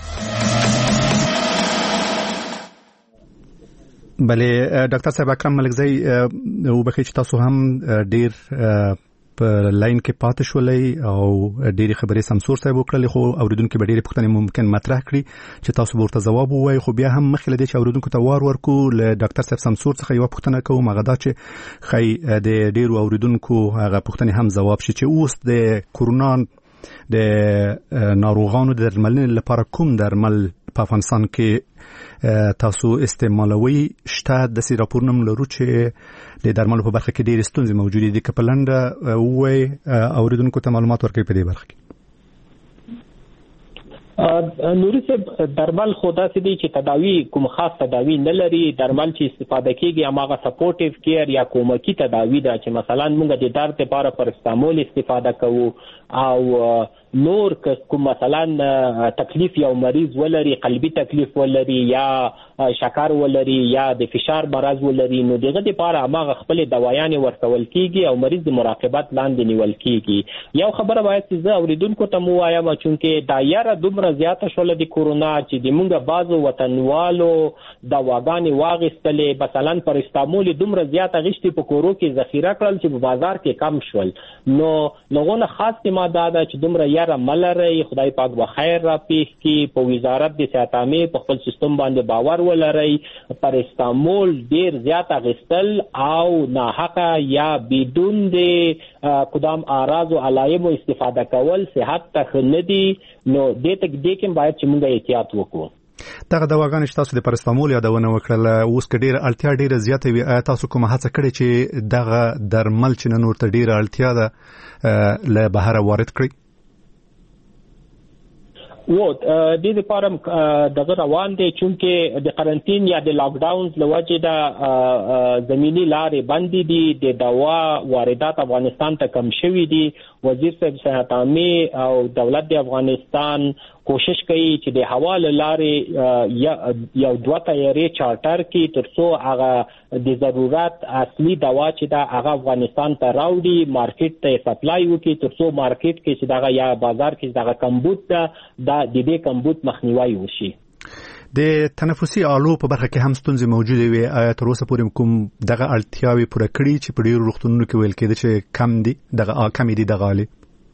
بله ډاکټر صاحب اکرم ملکزی وبخښئ چې تاسو هم ډیر په لاین کې پاتې شولې او ډېری خبرې سمسور صاحب وکړلې، خو اوریدونکو به ډېری پوښتنې ممکن مطرح کړي چې تاسو ورته ځواب ووایئ. خو بیا هم مخکې له دې چې اوریدونکو ته وار ورکو له ډاکټر صاحب سمسور څخه یوه پوښتنه کوم، هغه دا چې ښایي د ډېرو اوریدونکو هغه پوښتنې هم ځواب شي چې اوس د کورونا د ناروغانو د درملنې لپاره کوم درمل په افغانستان کې تاسو استعمالوي؟ شته داسې راپورونه لرو چې د درملو په برخه کې ډېرې ستونزې موجودې دي، که په لنډه ووایئ اوریدونکو ته معلومات ورکوي په دې برخه کې. نوري صاحب درمل خو داسې دي چې تداوی کوم خاص تداوی نه لري. درمل چې استفاده کیږي هغه سپورټیو کیر یا کومکی تداوی ده چې مثلا موږ د درد لپاره پرستامول استفاده کوو او نور کوم مثلا تکلیف یو مریض ولري، قلبي تکلیف ولري یا شکر ولري یا د فشار مرض ولري، نو دغه لپاره هغه خپل دوايانې ورکول کیږي او مریض د مراقبت لاندې نیول کیږي. یو خبره باید چې زه اوریدونکو ته مو وایم چې دایره دومره زیاته شول د کورونا چې د مونږه بازو وطنوالو دواګانې واغستلې، مثلا پرستامول دومره زیاته غشتي په کورو کې ذخیره کړل چې په بازار کې کم شول. نو لغونه خاص ماده ده چې دومره یاره ملري خدای پاک به خیر را پیښ کی. په وزارت د صحت عامه په خپل سیستم باندې باور ولري. پاراستامول ډیر زیات اغستل او ناحقه یا بدون د کدام اعراض او علائم استفاده کول صحت ته نه دي. نو دې کې باید چې موږ احتیاط وکړو. دغه دواګانې تاسو د پاراستامول یادونه وکړه، اوس کې ډیره اړتیا ډیره زیاته وي، تاسو کومه هڅه کړې چې دغه درمل چې نن ورته ډیره اړتیا ده له بهر وارد کړئ؟ د دې لپاره دغه روان دي چې د قرنټین یا د لاک ډاون لوجه د زمینی لارې باندې دي. د دوا واردات افغانستان ته کم شوي دي. وزیر صاحب صحت عامه او دولت د افغانستان کوشش کوي چې د حواله لارې یو دوه تیارې چارټر کې ترڅو هغه د ضرورت اصلي دوا چې دا هغه افغانستان ته راوړي، مارکیټ ته سپلای وکړي ترڅو مارکیټ کې چې دا یا بازار کې دا کمبود دا د دې کمبود مخنیوي وشي. د تنفسي آلو په برخه کې هم ستونزې موجوده وي، تر اوسه پورې کوم دغه اړتیاوې پوره کړي چې په ډیرو روغتونونو کې ویل کېده چې کم دي دغه آلې؟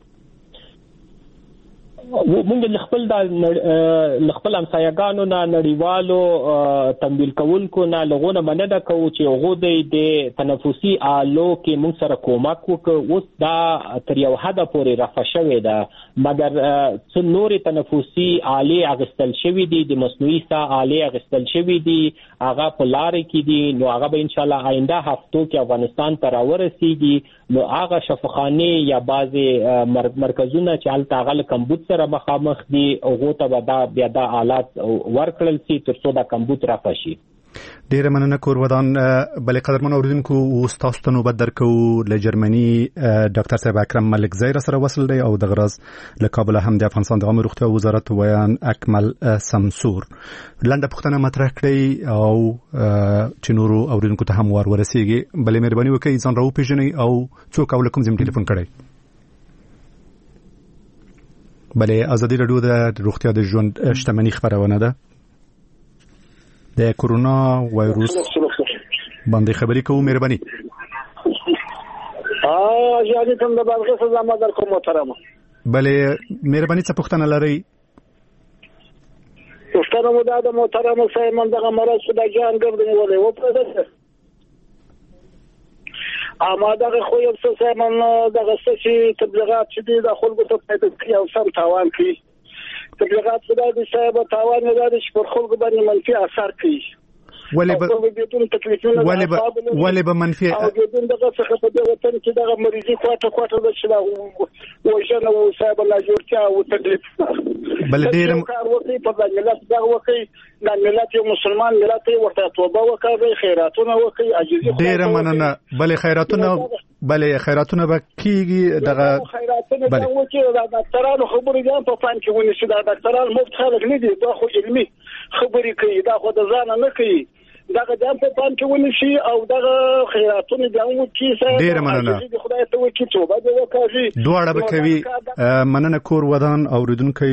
موږ خپل همسایګانو نه نړیوالو تمویل کوونکو نه لغونه مننه کوو چې هغه د تنفسي آلو کې موږ سره کومک وکړي. اوس دا تر یو حد پورې رفع شوې ده، مګر څو نور تنفسي آلې اغستل شوې دي، د مصنوعي ساه آلې اغستل شوې دي، هغه په لارې کې دي. نو هغه به ان شاء الله آینده هفتو کې افغانستان ته راورسیږي. نو هغه شفاخانه یا بعضي مرکزونه چې هلته هغه کمبود سره مخامخ دي هغه ته بیا د آلات ورکړل شي ترڅو دا کمبود رافع شي. ډیره مننه کور ودان. بلې قدرمن اوریدونکو تاسو ته نوبت درکو له جرمني ډاکټر صاحب اکرم ملکزی سره وصل دی او د غرض له کابل هم د افغانستان د عامه روغتیا وزارت ویان اکمل سمسور لنډه پوښتنه مطرح کړې او چې نورو اوریدونکو ته هم ورسیږي. بلې مهرباني وکړئ ځان راوپېژنئ او څوک او کوم ځای ټلیفون کړئ. بلې ازادي راډیو د روغتیا د ژوند شتمني خبرونه ده. د کورونا وایروس باندې خبرې کوو. مهرباني. اجازه تم د بلغه سلام در کوم محترم. بلې مهرباني څه پوښتنه لرئ؟ پوښتنه مو دا د محترم صاحب من دغه مرض خدای جان ګرځم ولې و پرده اما دغه خو یو څه صاحب من دغه څه تبلیغات چې دي د خلکو ته پیدا کوي او سم تاوان کوي. تبلیغات خدای دې صاحب تاوان نه لري چې پر خلکو باندې منفي اثر کوي. ولې به منفي او دغه څه په دې وطن کې دغه مریضي کوټه د چې وژنه او صاحب لا جوړتیا او تکلیف بل ډیر کار وکړي په ملت دغه وکړي د ملت یو مسلمان ملت ورته توبه وکړي، خیراتونه وکړي، عاجزي ډیر مننه. بلې خیراتونه به کیږي دغه خیراتونه دا وکړي. د ډاکټرانو خبرې ځان په پام کې ونیسي. دا ډاکټران مفت خلک نه دي، دا خو علمي خبرې کوي، دا خو د ځان نه کوي. دغه ځان په پام کې ونیسي او دغه خیراتونه ځان وکړي. ډیر مننه. خدای ته وکړي توبه دې وکړي. دواړه به کوي. مننه کور ودان اوریدونکو.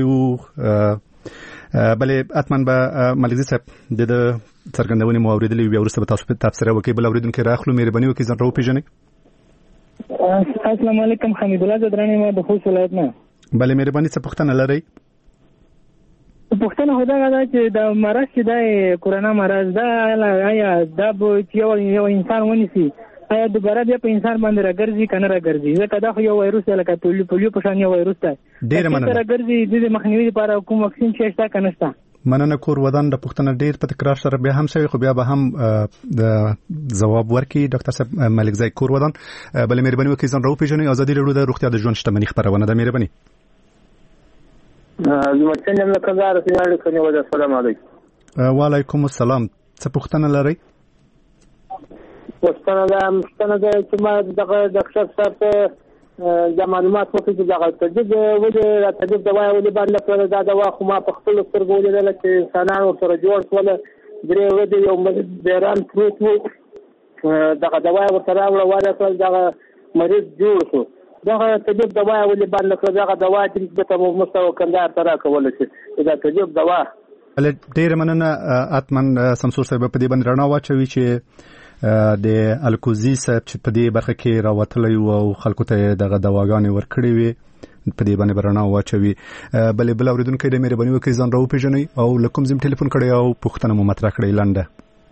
بلې اتمن به ملګری صاحب د څرګندونې مو اوریدلې وي، ورسته به تاسو په تفسیر وکړئ. بل اوریدونکو راخلو مهرباني وکړئ ځان راوپېژنئ. السلام علیکم، حمید الله زدرانی ما د خوست ولایت نه. بلې مهرباني څه پوښتنه لرئ؟ پوښتنه خو دا ده چې د مرض چې د کورونا مرض دا آیا دا به یو انسان ونیسي آیا دوباره بیا په انسان باندې راګرځي کنه راګرځي؟ ځکه دا خو یو وایروس دی لکه پولیو په شان یو وایروس دی. ډېر مننه. راګرځي د مخنیوي لپاره کوم واکسین شته کنه شته؟ مننه کور ودان. د پوښتنه ډېر په تکرار سره بیا هم شوی خو بیا به هم د جواب ورکړي ډاکټر صاحب ملکزی کور ودان. بلې مهرباني وکړئ ځان راوپېژنئ. ازادي راډیو د روغتیا د ژوند شتمني خبرونه ده. مهرباني. زموږ څنګه کار سره اړیکه نیولې. السلام علیکم. وعلیکم السلام. څه پوښتنه لرئ؟ پوښتنه ده چې ما دغه ډاکټر صاحب د معلومات وکړي چې دغه تجدید ولې تجدید دوا ولې باندې پر دا دوا خو ما په خپل سترګو ولیدل چې انسانان ورسره جوړ شول. درې ورځې یو مریض بیران پروت و، دغه دوا ورسره وړه دغه مریض جوړ شو. دغه تجدید دوا ولې باندې دغه دوا چې په مستوى کندهار ته راکول شي دا تجدید دوا. ډېر مننه اتمن سمسور صاحب په دې باندې رڼا واچوي چې د الکوزي صاحب چې په دې برخه کې راوتلی او خلکو ته دغه دواګانې ورکړې وي په دې باندې برنا واچوي. بل اوریدونکو د مهرباني وکړئ ځان راو پیژنئ او لکم زم ټلیفون کړئ او پوښتنه مو مطرح کړئ لنډه.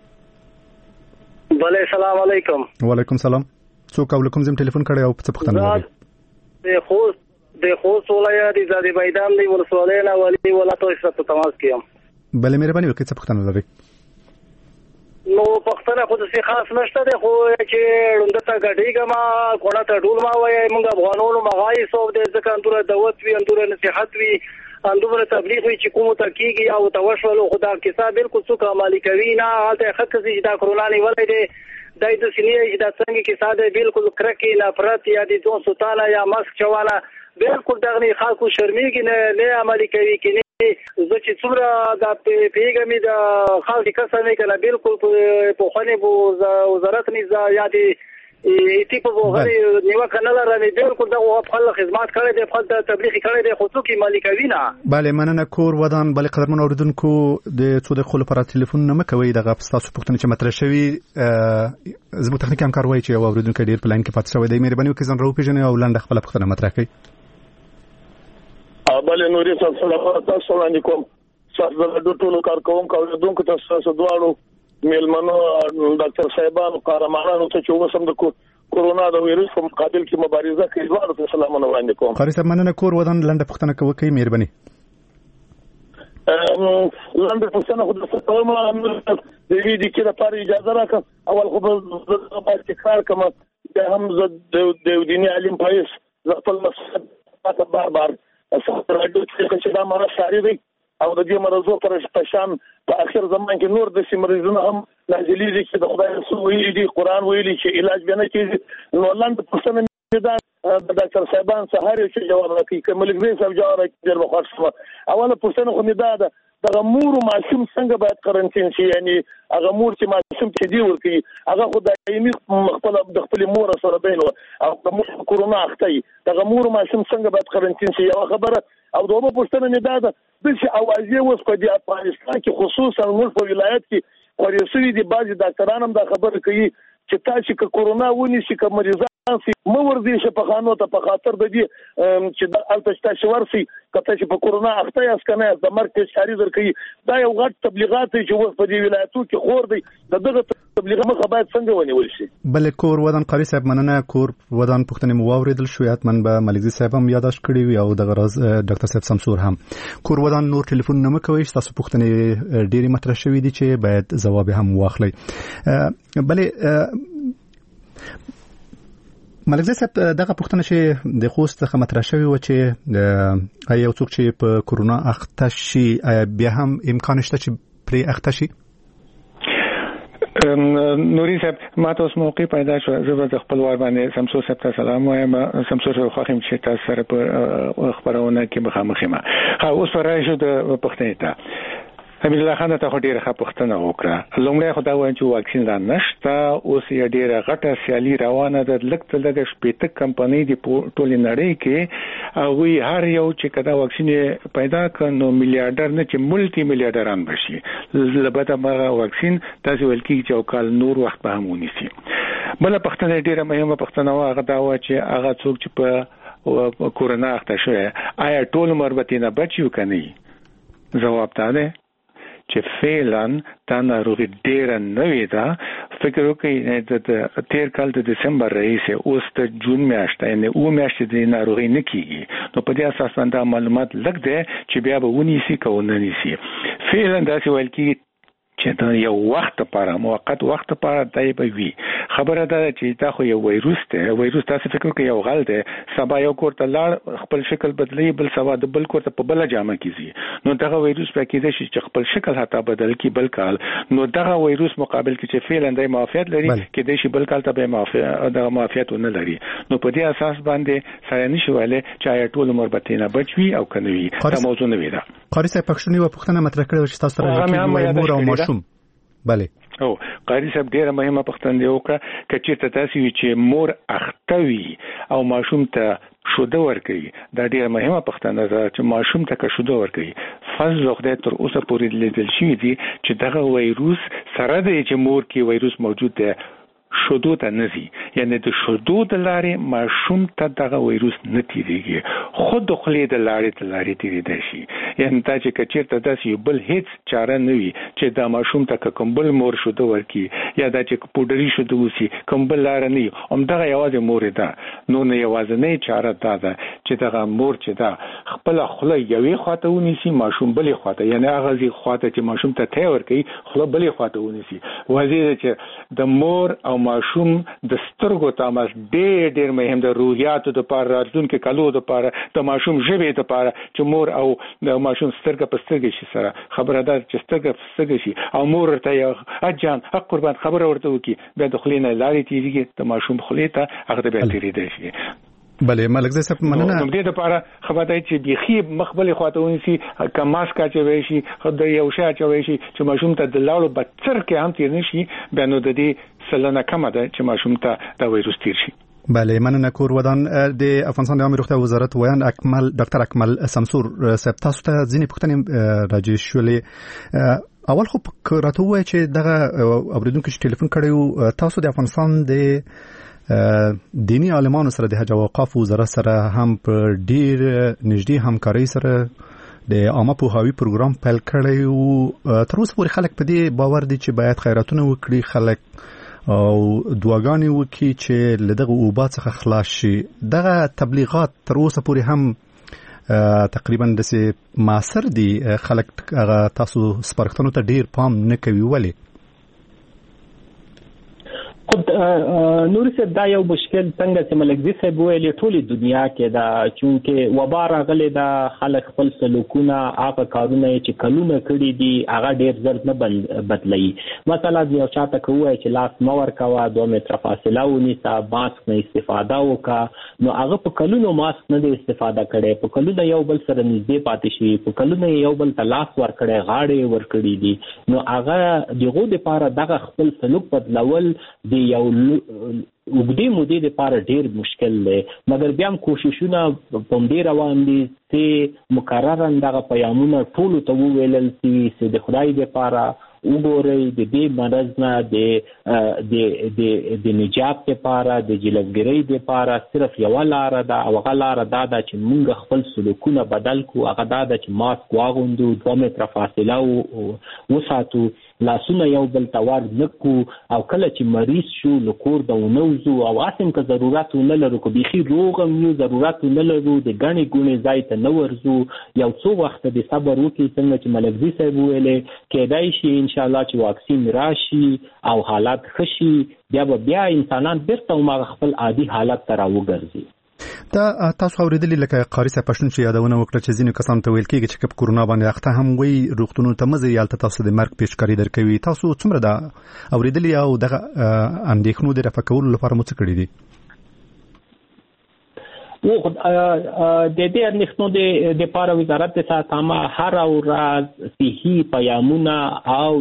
بله السلام علیکم. وعلیکم السلام. څوک او لکم زم ټلیفون کړئ او څه پوښتنه لرئ؟ د خوست ولایت د زادی میدان دی ولسوالۍ نه ولی ولایت سره په تماس کې یم. بله مهرباني وکړئ څه پوښتنه لرئ؟ نو پښتنه خو څه خاص نشته ده خو چې لوندته غډیګه ما کوړه ته ډول ما وای موږ افغانانو مغای سو د ځکه اندوره دوت وی اندوره نصيحت وی اندوره تبلیغ وی چې کوم ته کیږي او توشل خدا کیسه بالکل څوک عملي کوي نه حالت حق چې دا کرونا نه ولې ده دای د سینې چې دا څنګه کیسه ده بالکل کرکی نفرت یا د ځون سلطانه یا ماسک چواله بالکل دغه خلکو شرمېږي نه عملي کوي کې زه چې څومره د پیګمې د خالد کسانې کله بالکل په خانه وزارت نه یادي تی په وغوري نیو کنه لري بالکل د خپل خدمات کړي د خپل تبلیغ کړي د خصوصي مالکوي نه. بله مننه کور ودان. بله قدرمن اوریدونکو د څو دقیقو لپاره ټلیفون نه مکوئ. دغه تاسو پوښتنه چې مطرح شوي زموږ تخنیک همکار وایي چې یو اوریدونکی ډېر په لاین کې پاتې شوی دی. مهرباني وکړئ ځان راوپېژنئ او لنډه خپله پوښتنه مطرح کړئ. بله نوري تاسو وړاندې کوم تاسو د ټولو کارکوونکو او اوریدونکو تاسو دواړو میلمنو ډاکټر صاحبانو قهرمانانو ته چې وسم د کورونا د وایرس په مقابل کې مبارزه کوي دواړو ته سلامونه وړاندې کوم. قاری صاحب مننه کور ودان لنډه پوښتنه وکړئ مهرباني. لنډه پوښتنه خو د څه د دې کې لپاره اجازه راکړه. اول خو به تکرار کوم چې هم د دیني علم پایس خپل مسله بار راډیو چې دا مرض ساري دی او د دې مرزو پر شان په اخر زمان کې نور د سیمریزونه هم نازلې دي چې د خدای رسول ویلي دي قران ویلي چې علاج بنه کیږي. نو لاندې پوښتنه دا د ډاکټر صاحبان سهار یو چې جواب راکړي کوم لګوي صاحب جواب راکړي ډېر مخاطب. اوله پوښتنه خو نه دا د غمور ماشوم څنګه باید قرنټین شي یعنی هغه مور چې ماشوم ته دی ورکی هغه خدای خپل د خپل مور سره دینو او د کورونا اخته د غمور ماشوم څنګه باید قرنټین شي یو خبره. او دوه پوښتنه نه ده د چې اوازې وس په افغانستان کې خصوصا موږ په ولایت کې ورسوي دي بعضي ډاکټران هم دا خبره کوي چې تاسو که کورونا ونی شي که مریضان سي مو ورځي چې په خانو ته په خاطر د دې چې د التشتا شورسي کته چې په کورونا اخته یاس کنه د مرکز شاري درکې دا یو غټ تبلیغات چې وس په دې ولایتو کې خور دی دغه تبلیغ مخه باید څنګه ونیول شي. بل کور ودان قاری صاحب مننه کور ودان پښتنې مو واوریدل شو یاتمن به ملګری صاحب هم یاداش کړی وي او د غرض ډاکټر صاحب سمسور هم کور ودان نور ټلیفون نه مکوي تاسو پښتنې ډېری مطرح شوی دي چې باید جواب هم واخلي. بلې ملګری صاحب دغه پوښتنه چې د خوست څخه مطرح شوی و چې یو څوک چې په کورونا اخته شي بیا هم امکان شته چې پرې اخته شي. نوري صاحب ما تاسو موقع پیدا شو زه د خپل وار باندې سمسور صاحب ته سلام وایم. سمسور صاحب خو هم چې تاسو سره په خبرونه کې مخامخ ما اوس راځو د پښتنې ته حمید الله خان ته ډیره ښه پوښتنه وکړه. لومړی خو دا وایم چې واکسین لا نشته اوس یې ډیره غټه سیالي روانه ده لکه شپېته کمپنۍ دی ټول نړۍ کې او هر یو چې کدا واکسین پیدا کړي نو میلیارډر نه چې ملټي میلیارډران بشي لبته ما واکسین تاسو ولکې چې کال نور وخت به هم ونیسي. بل پښتنه ډیره مهمه پښتنه واغه دا و چې هغه څوک چې په کورونا اخته شوی آیا ټول مربتینه بچیو کني؟ جواب ته ده چې فعلا دا ناروغي ډېره نوې ده. فکر وکړئ د تیر کال د دسمبر رئیس اوس د جون میاشت یعنی او میاشت د ناروغي نه کیږي نو په دې اساس باندې معلومات لږ دي چې بیا به ونیسي که ونه نیسي. فعلا دا څه ویل کیږي چې دا یو وخت لپاره موقت وخت لپاره دی به وي. خبره ده چې دا خو یو وایروس دی. وایروس تاسو فکر کوئ یو غل دی سبا یو کوړه لاړ خپل شکل بدلی بل سبا د بل کوړه په بل جامه کیږي نو دغه وایروس په کې دی چې خپل شکل حتی بدل کی بل کال نو دغه وایروس مقابل کې چې فعلا د معافیت لري کې دی چې بل کال ته به معافیت نه لري نو په دې اساس باندې سره نشو ویلې چې آیا ټول مربتینه بچوي او کنوي دا موضوع نه وي. دا قاری صاحب پښتني و پښتنه مطرح کړو چې تاسو سره مور او ماشوم بله او قاری صاحب ډیره مهمه پښتنه دی وکړه چې تاسو چې مور اختوي او ماشوم ته شوده ورکړي دا ډیره مهمه پښتنه ده چې ماشوم ته شوده ورکړي. فضل خدای تر اوسه پورې لیدل شوی دی چې دغه وایروس سره دی چې مور کې وایروس موجود دی شودو ته نزي یعنی د شودو د لارې ماشوم ته دغه وایروس نه تیریږي خود د خلې د لارې تیریدای شي یعنی تا چې کچیرته داسې یو بل هیڅ چاره نه وي چې دا ماشوم ته کومبل مور شودو ورکی یا دا چې پودري شودو وسی کومبل لار نه هم دغه یوازې مور ده نو نه یوازې نه چاره ده چې دغه مور چې دا خپل خله یوې خواته ونیسي ماشوم بلې خواته یعنی هغه ځي خواته چې ماشوم ته ته ورکی خله بلې خواته ونیسي وزیر چې د مور او ماشوم د سترګو تماس ډېر مهم د روحیاتو د پاره راتلونکو کالو د پاره د ماشوم ژبې د پاره چې مور او د ماشوم سترګه په سترګه شي سره خبره ده چې سترګه په سترګه شي او مور ته یې اجان حق قربان خبره ورته وکي د خلینه لارې تیریږي د ماشوم خلیته هغه به تیریږي شي بله ملک زه مننه نو دې لپاره خبره چې بيخي مخبل خواته ونسي کماس کا چوي شي خدای یو شی چوي شي چې ماشوم ته د لاړو بچر کې هم تیر نشي بنو د دې سلنه کم ده چې ماشوم ته د وایروس تیر شي بله مننه کور ودان د افغانستان د عامه روغتیا وزارت ویان ډاکټر اکمل سمسور صاحب تاسو ته ځینې پوښتنې راځي شولې اول خو راته وایي چې دغه اوریدونکو چې ټلیفون کړی تاسو د افغانستان د دینی عالمانو سره د حج او اوقاف وزارت سره هم په ډیر نږدې همکاري سره د عامه پوهاوی پروګرام پیل کړی او تر اوسه پورې خلک په دې باور دي چې باید خیراتونه وکړي خلک او دعاګانې وکړي چې له دغه اوبات څخه خلاص شي دغه تبلیغات تر اوسه پورې هم تقریبا داسې معاصر دي خلک تاسو سپارښتنو ته ډیر پام نه کوي ولې نور صاحب دا یو مشکل څنګه چې ملکزي صاحب ویلي ټولې دنیا کې دا چې وبا راغلي دا خلک خپل سلوکونه هغه کارونه چې کلونه کړي دي هغه ډیر زر نه بدلي مثلا یو چاته کوی چې لاس مور کوا 2 متر فاصله ونیسه ماسک نه استفاده وکړه نو هغه په کلونو ماسک نه استفاده کړي په کلونو یو بل سره نږدې پاتې شي په کلونو یو بل ته لاس ور کړي غاړې ور کړي دي نو هغه دغه لپاره دغه خپل سلوک بدلول دی یو وګړي مودې لپاره ډیر مشکل دی مګر بیا هم کوششونه په دې روان دي چې مکرر اندغه پیغامونه ټول ته وویل چې د خدای لپاره وګورئ د دې مرز نه د نجات لپاره د جلوګری لپاره صرف یو لار ده او هغه لار ده چې موږ خپل سلوکونه بدل کو هغه ده چې ماسک واغوندو 2 متر فاصله وساتو لاسونه یو بل توار نکو او کله چې مریض شو لکور د ونوزو او اسیم که ضرورت نه لرو کو بيخي روغم یو ضرورت نه لرو د غني ګونې ځای ته نه ورزو یو څو وخت د صبر وکي څنګه چې ملکزي صاحب ویلې کېدای شي ان شاء الله چې واکسین راشي او حالات خشي بیا انسانان بیرته ما خپل عادي حالت ته راوګرځي دا تاسو اوریدلی لکه قاری صاحب پښتون چې یادونه وکړه چې ځینې کسان ته ویل کېږي چې کرونا باندې اخته هم وي روغتونونو ته مزه یالته تاسو د مرګ پیشکاری درکوي تاسو څومره دا اوریدلی او دغه اندېښنو د رفع کولو لپاره مو څه کړی دي د دې اندېښنو د لپاره وزارت صحت عامه هر ورځ صحي پیغامونه او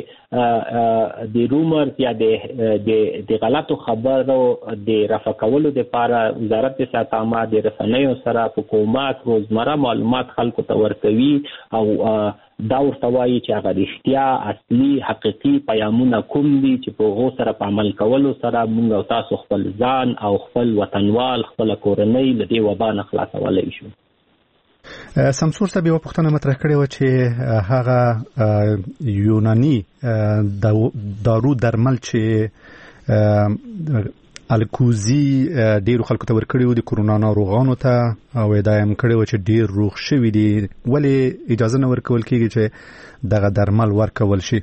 د رومرز یا د غلطو خبرو د رفع کولو لپاره وزارت صحت عامه د رسنیو سره حکومت روزمره معلومات خلکو ته ورکوي او دا ورته وایي چې هغه رښتیا اصلي حقيقي پیغامونه کوم دي چې په هغو سره په عمل کولو سره موږ او تاسو خپل ځان او خپل وطنوال خپل کورنۍ له دې وبا نه خلاصولی شو سمسور صاحب یو پوښتنه مطرح کړې و چې هغه یوناني دارو درمل چې الکوزي ډیرو خلکو ته ورکړي و د کرونا ناروغانو ته او دایم کړي و چې ډیر روغ شوي دي ولې اجازه نه ورکول کېږي چې دغه درمل ورکول شي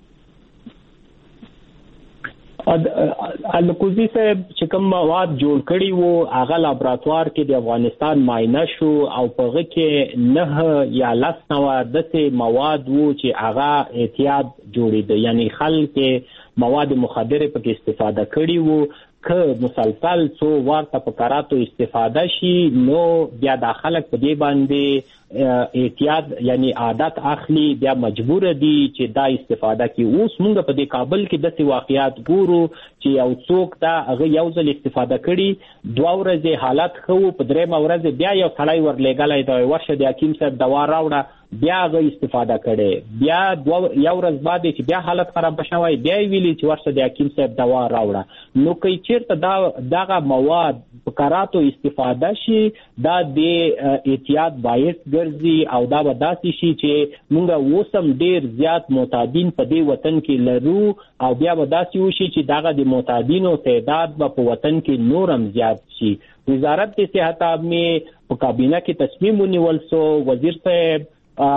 الکوزي صاحب چې کوم مواد جوړ کړي وو هغه لابراتوار کې د افغانستان معاینه شو او په هغه کې 9 یا 10 نوع داسې مواد وو چې هغه احتیاط جوړېده یعنی خلک مواد مخدره پکې استفاده کړي وو که مسلسل څو ورته په کاراتو استفاده شي نو بیا د خلک په دې باندې احتیاط یعنی عادت اخلي بیا مجبور دي چې دا استفاده کوي اوس موږ په دې کابل کې د واقعیات ګورو چې یو څوک دا هغه یو ځل استفاده کړي 2 ورځې حالت خو په 3 ورځې بیا یو ثړای ورلېګلای دا ورشه د حکیم صاحب دوا راوړه بیا غو استفاده کړي بیا یو ورځ بعد چې بیا حالت خراب شوی بیا ویلي چې ورسره د حکیم صاحب دوا راوړه نو کوي چیرته دغه مواد په کاراتو استفاده شي دا د احتیاط باعث ګرځي او دا به داسې شي چې موږ وسم ډیر زیات معتادین په دې وطن کې لرو او بیا به داسې وشي چې دغه د معتادینو تعداد به په وطن کې نورم زیات شي وزارت صحت عامه په کابینه کې تصمیم ونیول سو وزیر صاحب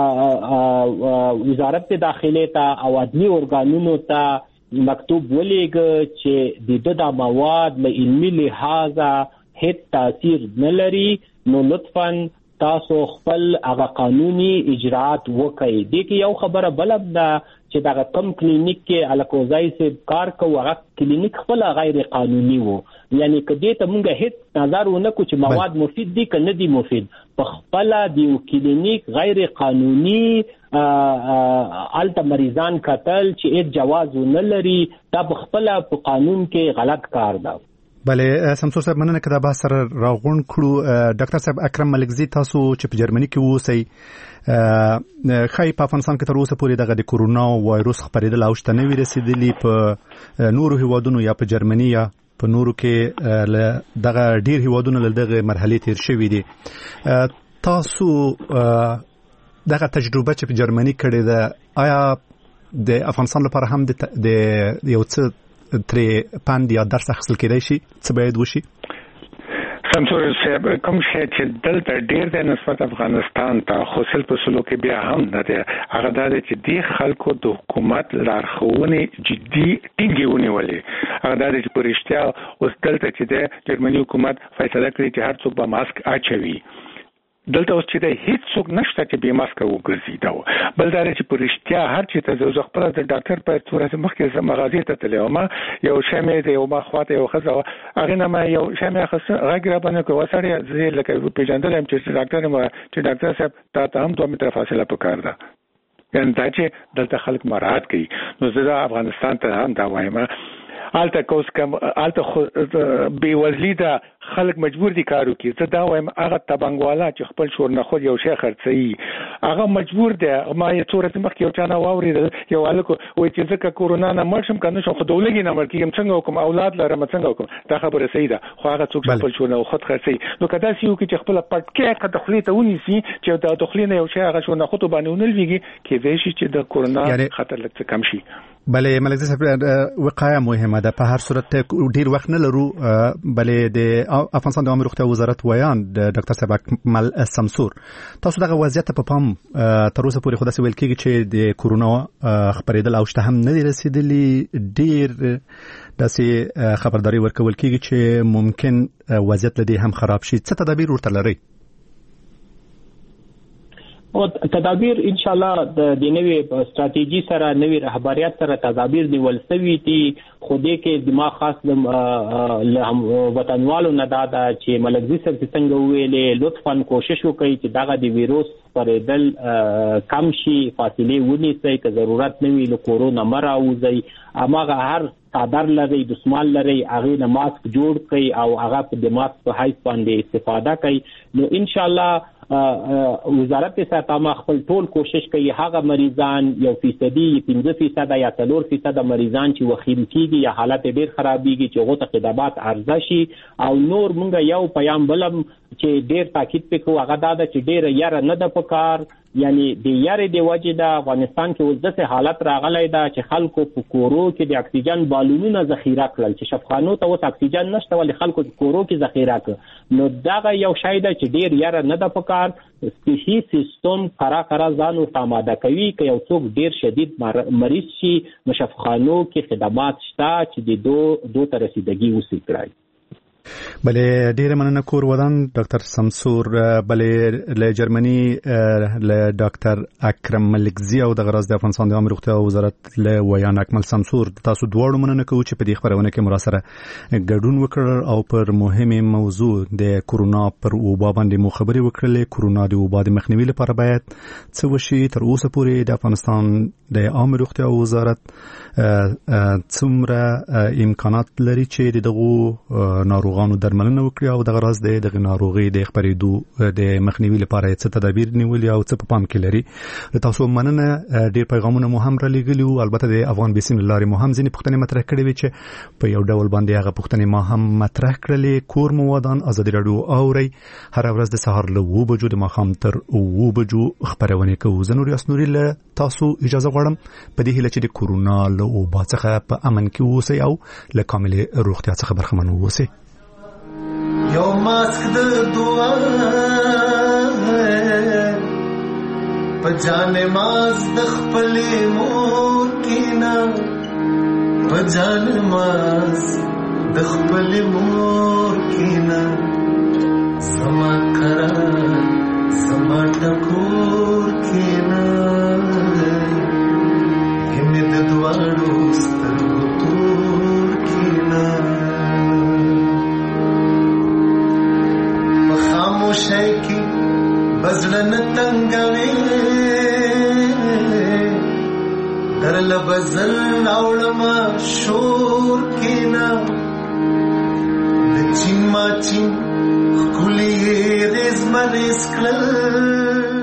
وزارت داخله ته او عدلي ارګانونو ته مکتوب ولېږه چې د مواد له علمي لحاظه هیڅ تاثیر نه لري نو لطفاً تاسو خپل هغه قانوني اجراءات وکړئ د کې یو خبره بلب ده چې دا کم کلینیک کې الکوزای سے کار کوي هغه کلینیک خپل غیر قانوني وو یعنی کدی ته مونږ هیڅ نظر ونه کو چې مواد مفید دي کنه دي مفید په خپل دی کلینیک غیر قانوني الته مریضان قتل چې هیڅ جواز نه لري دا په خپل په قانون کې غلط کار ده بله سمسور صاحب مننه کدا به سره راغون کړو ډاکټر صاحب اکرم ملکزی تاسو چې په جرمني کې ووسی خای په افغانستان کې تر اوسه پورې دغه د کورونا وایروس خبرېدل او شته نه رسیدلی په نورو هیوادونو یا په جرمني یا په نورو کې دغه ډیر هیوادونو له دغه مرحله تیر شوې دي تاسو دغه تجربه چې په جرمني کړې ده آیا د افغانستان لپاره هم د یو څه ترې پاند یا درس اخیستل کېدای شي څه باید وشي سمسور صاحب کوم شی چې دلته ډیر د نسبت افغانستان ته خو سل په سلو کې بیا هم نه دی هغه دا چې دی خلکو د حکومت لارښوونې جدي ټینګې ونیولې هغه دا چې په رښتیا اوس دلته چې د جرمني حکومت فیصله کړې چې هر څوک به ماسک اچوي دلته اوس چې د هیڅ څوک نشته چې به ماسک وګرځي دا بل دا چې په رښتیا هر چې ته زه خپل د ډاکټر په تورې مخکې زما مغازې ته تلم یو شمه دی یو ما خواته یو خزه هغه نه ما یو شمه خص راګره باندې کو وسړی زه لکه پیژندل چې ډاکټر صاحب ته هم 2 متره فاصله پکار ده یعنی دا چې دلته خلک مراعات کوي نو زه افغانستان ته هم دا وایم آلته کوس کم آلته بیوزلی دا خلک مجبور دي کارو کې زه دا وایم هغه تبنګوالا چې خپل شور نه خود یو شی خرڅي هغه مجبور دی ما یې تورته مخ یو چانه واوري یو الکو وای چې ځکه کورونا نه مرشم کنه شو خدولګي نه مرکیم څنګه حکم اولاد لرم څنګه حکم دا خبره صحیح ده خو هغه څوک خپل شور نه خود خرڅي نو کدا سیو کې چې خپل پټکه که دخلي ته ونیسي چې دا دخلي نه یو شی هغه شور نه خود باندې ونلويږي کې وېشي چې د کورونا خطر لږ کم شي بله ملک صاحب وقایه مهمه ده په هر صورت ډیر وخت نه لرو بله د افغانستان د عامه روغتیا وزارت ویان د ډاکټر صاحب اکمل سمسور تاسو دغه وضعیت په پام تر اوسه پورې خو داسې ویل کېږي چې د کورونا خبرېدل او شته هم نه دي رسیدلي ډیر داسې خبرداري ورکول کېږي چې ممکن وضعیت لدی هم خراب شي څه تدابیر ورته لري او تدابیر ان شاء الله د نوې ستراتیژي سره نوې رهبریت سره تدابیر نیول شوي دي خو دې کې دماغ خاص د وطنوالو نه دا چې ملکزي صاحب څنګه ویلې لطفاً کوشش وکړئ چې دغه د ویروس پرېدل کم شي فاصله ونیسئ که ضرورت نه وي له کورونا مراوځي اماغه هر صادر لري دسمال لري هغه نه ماسک جوړ کړئ او هغه د ماسک په حیث باندې استفاده کړئ نو ان شاء الله وزارت صحت عامه خپل ټول کوشش کوي هغه مریضان 1% 15% یا 3% مریضان چې وخیم کیږي یا حالت ډیر خرابيږي چې هغه ته خدمات عرضه شي او نور مونږ یو پیام بلم چې ډیر تاکید وکړو هغه دا چې ډیر یاره نه د پکار یعنی د یاره د وجه د افغانستان کې وزدسه حالت راغلی دا چې خلکو په کورو کې د اکسیجن بالونونه ذخیره کړل چې شفخانو ته اوس اکسیجن نشته ولې خلکو په کورو کې ذخیره کړ نو دا یو شای ده چې ډیر یاره نه د پکار صحي سیستم قرا ځانو آماده کوي چې یو څوک ډیر شدید مریض شي نو شفخانو کې خدمات شته چې د دوه تر رسیدګي وسې کړای بله ډیره مننه کور ودان ډاکټر سمسور بله له جرمني له ډاکټر اکرم ملکزی او د غراز د افغانستان د عامه روغتیا وزارت له ویان اکمل سمسور تاسو دواړو مننه کوم چې په دې خبرونه کې مراسره ګډون وکړ او پر مهمه موضوع د کورونا پر وبا باندې مو خبري وکړلې کورونا د وبا د مخنیوي لپاره باید څه وشي تر اوسه پورې د افغانستان د عامه روغتیا وزارت څومره امکانات لري چې دغه ناروغانو در درملنه وکړي او د غرض د ناروغي د خبرېدو د مخنیوي لپاره څه تدابیر نیولي او څه په پام کې لري. تاسو مننه. ډېر پیغامونه مو هم را لېږلي او البته د افغان بیسین لارې مو هم ځینې پوښتنې مطرح کړې وي چې په یو ډول باندې هغه پوښتنې ما هم مطرح کړلې. کور مو ودان ازادي راډیو اوري هر ورځ د سهار له 9 بجو د ماښام تر 9 بجو خبرونه کوو. زه نوري اسنوري له تاسو اجازه غواړم په دې هیله چې د کورونا له وبا څخه په امن کې اوسئ او له کامل روغتیا څخه برخمن اوسئ. یو ماسک د دعا په جان ماز د خپل مور کینا په جان ماز د خپل مور کینا سما کرا سما ټکور کینا همې د دواړو سترګو تور کینا په خاموشۍ کې بزړه تنګوي درل بزل اوړما شور کینا د چین ما چین خولي رزمرز کړل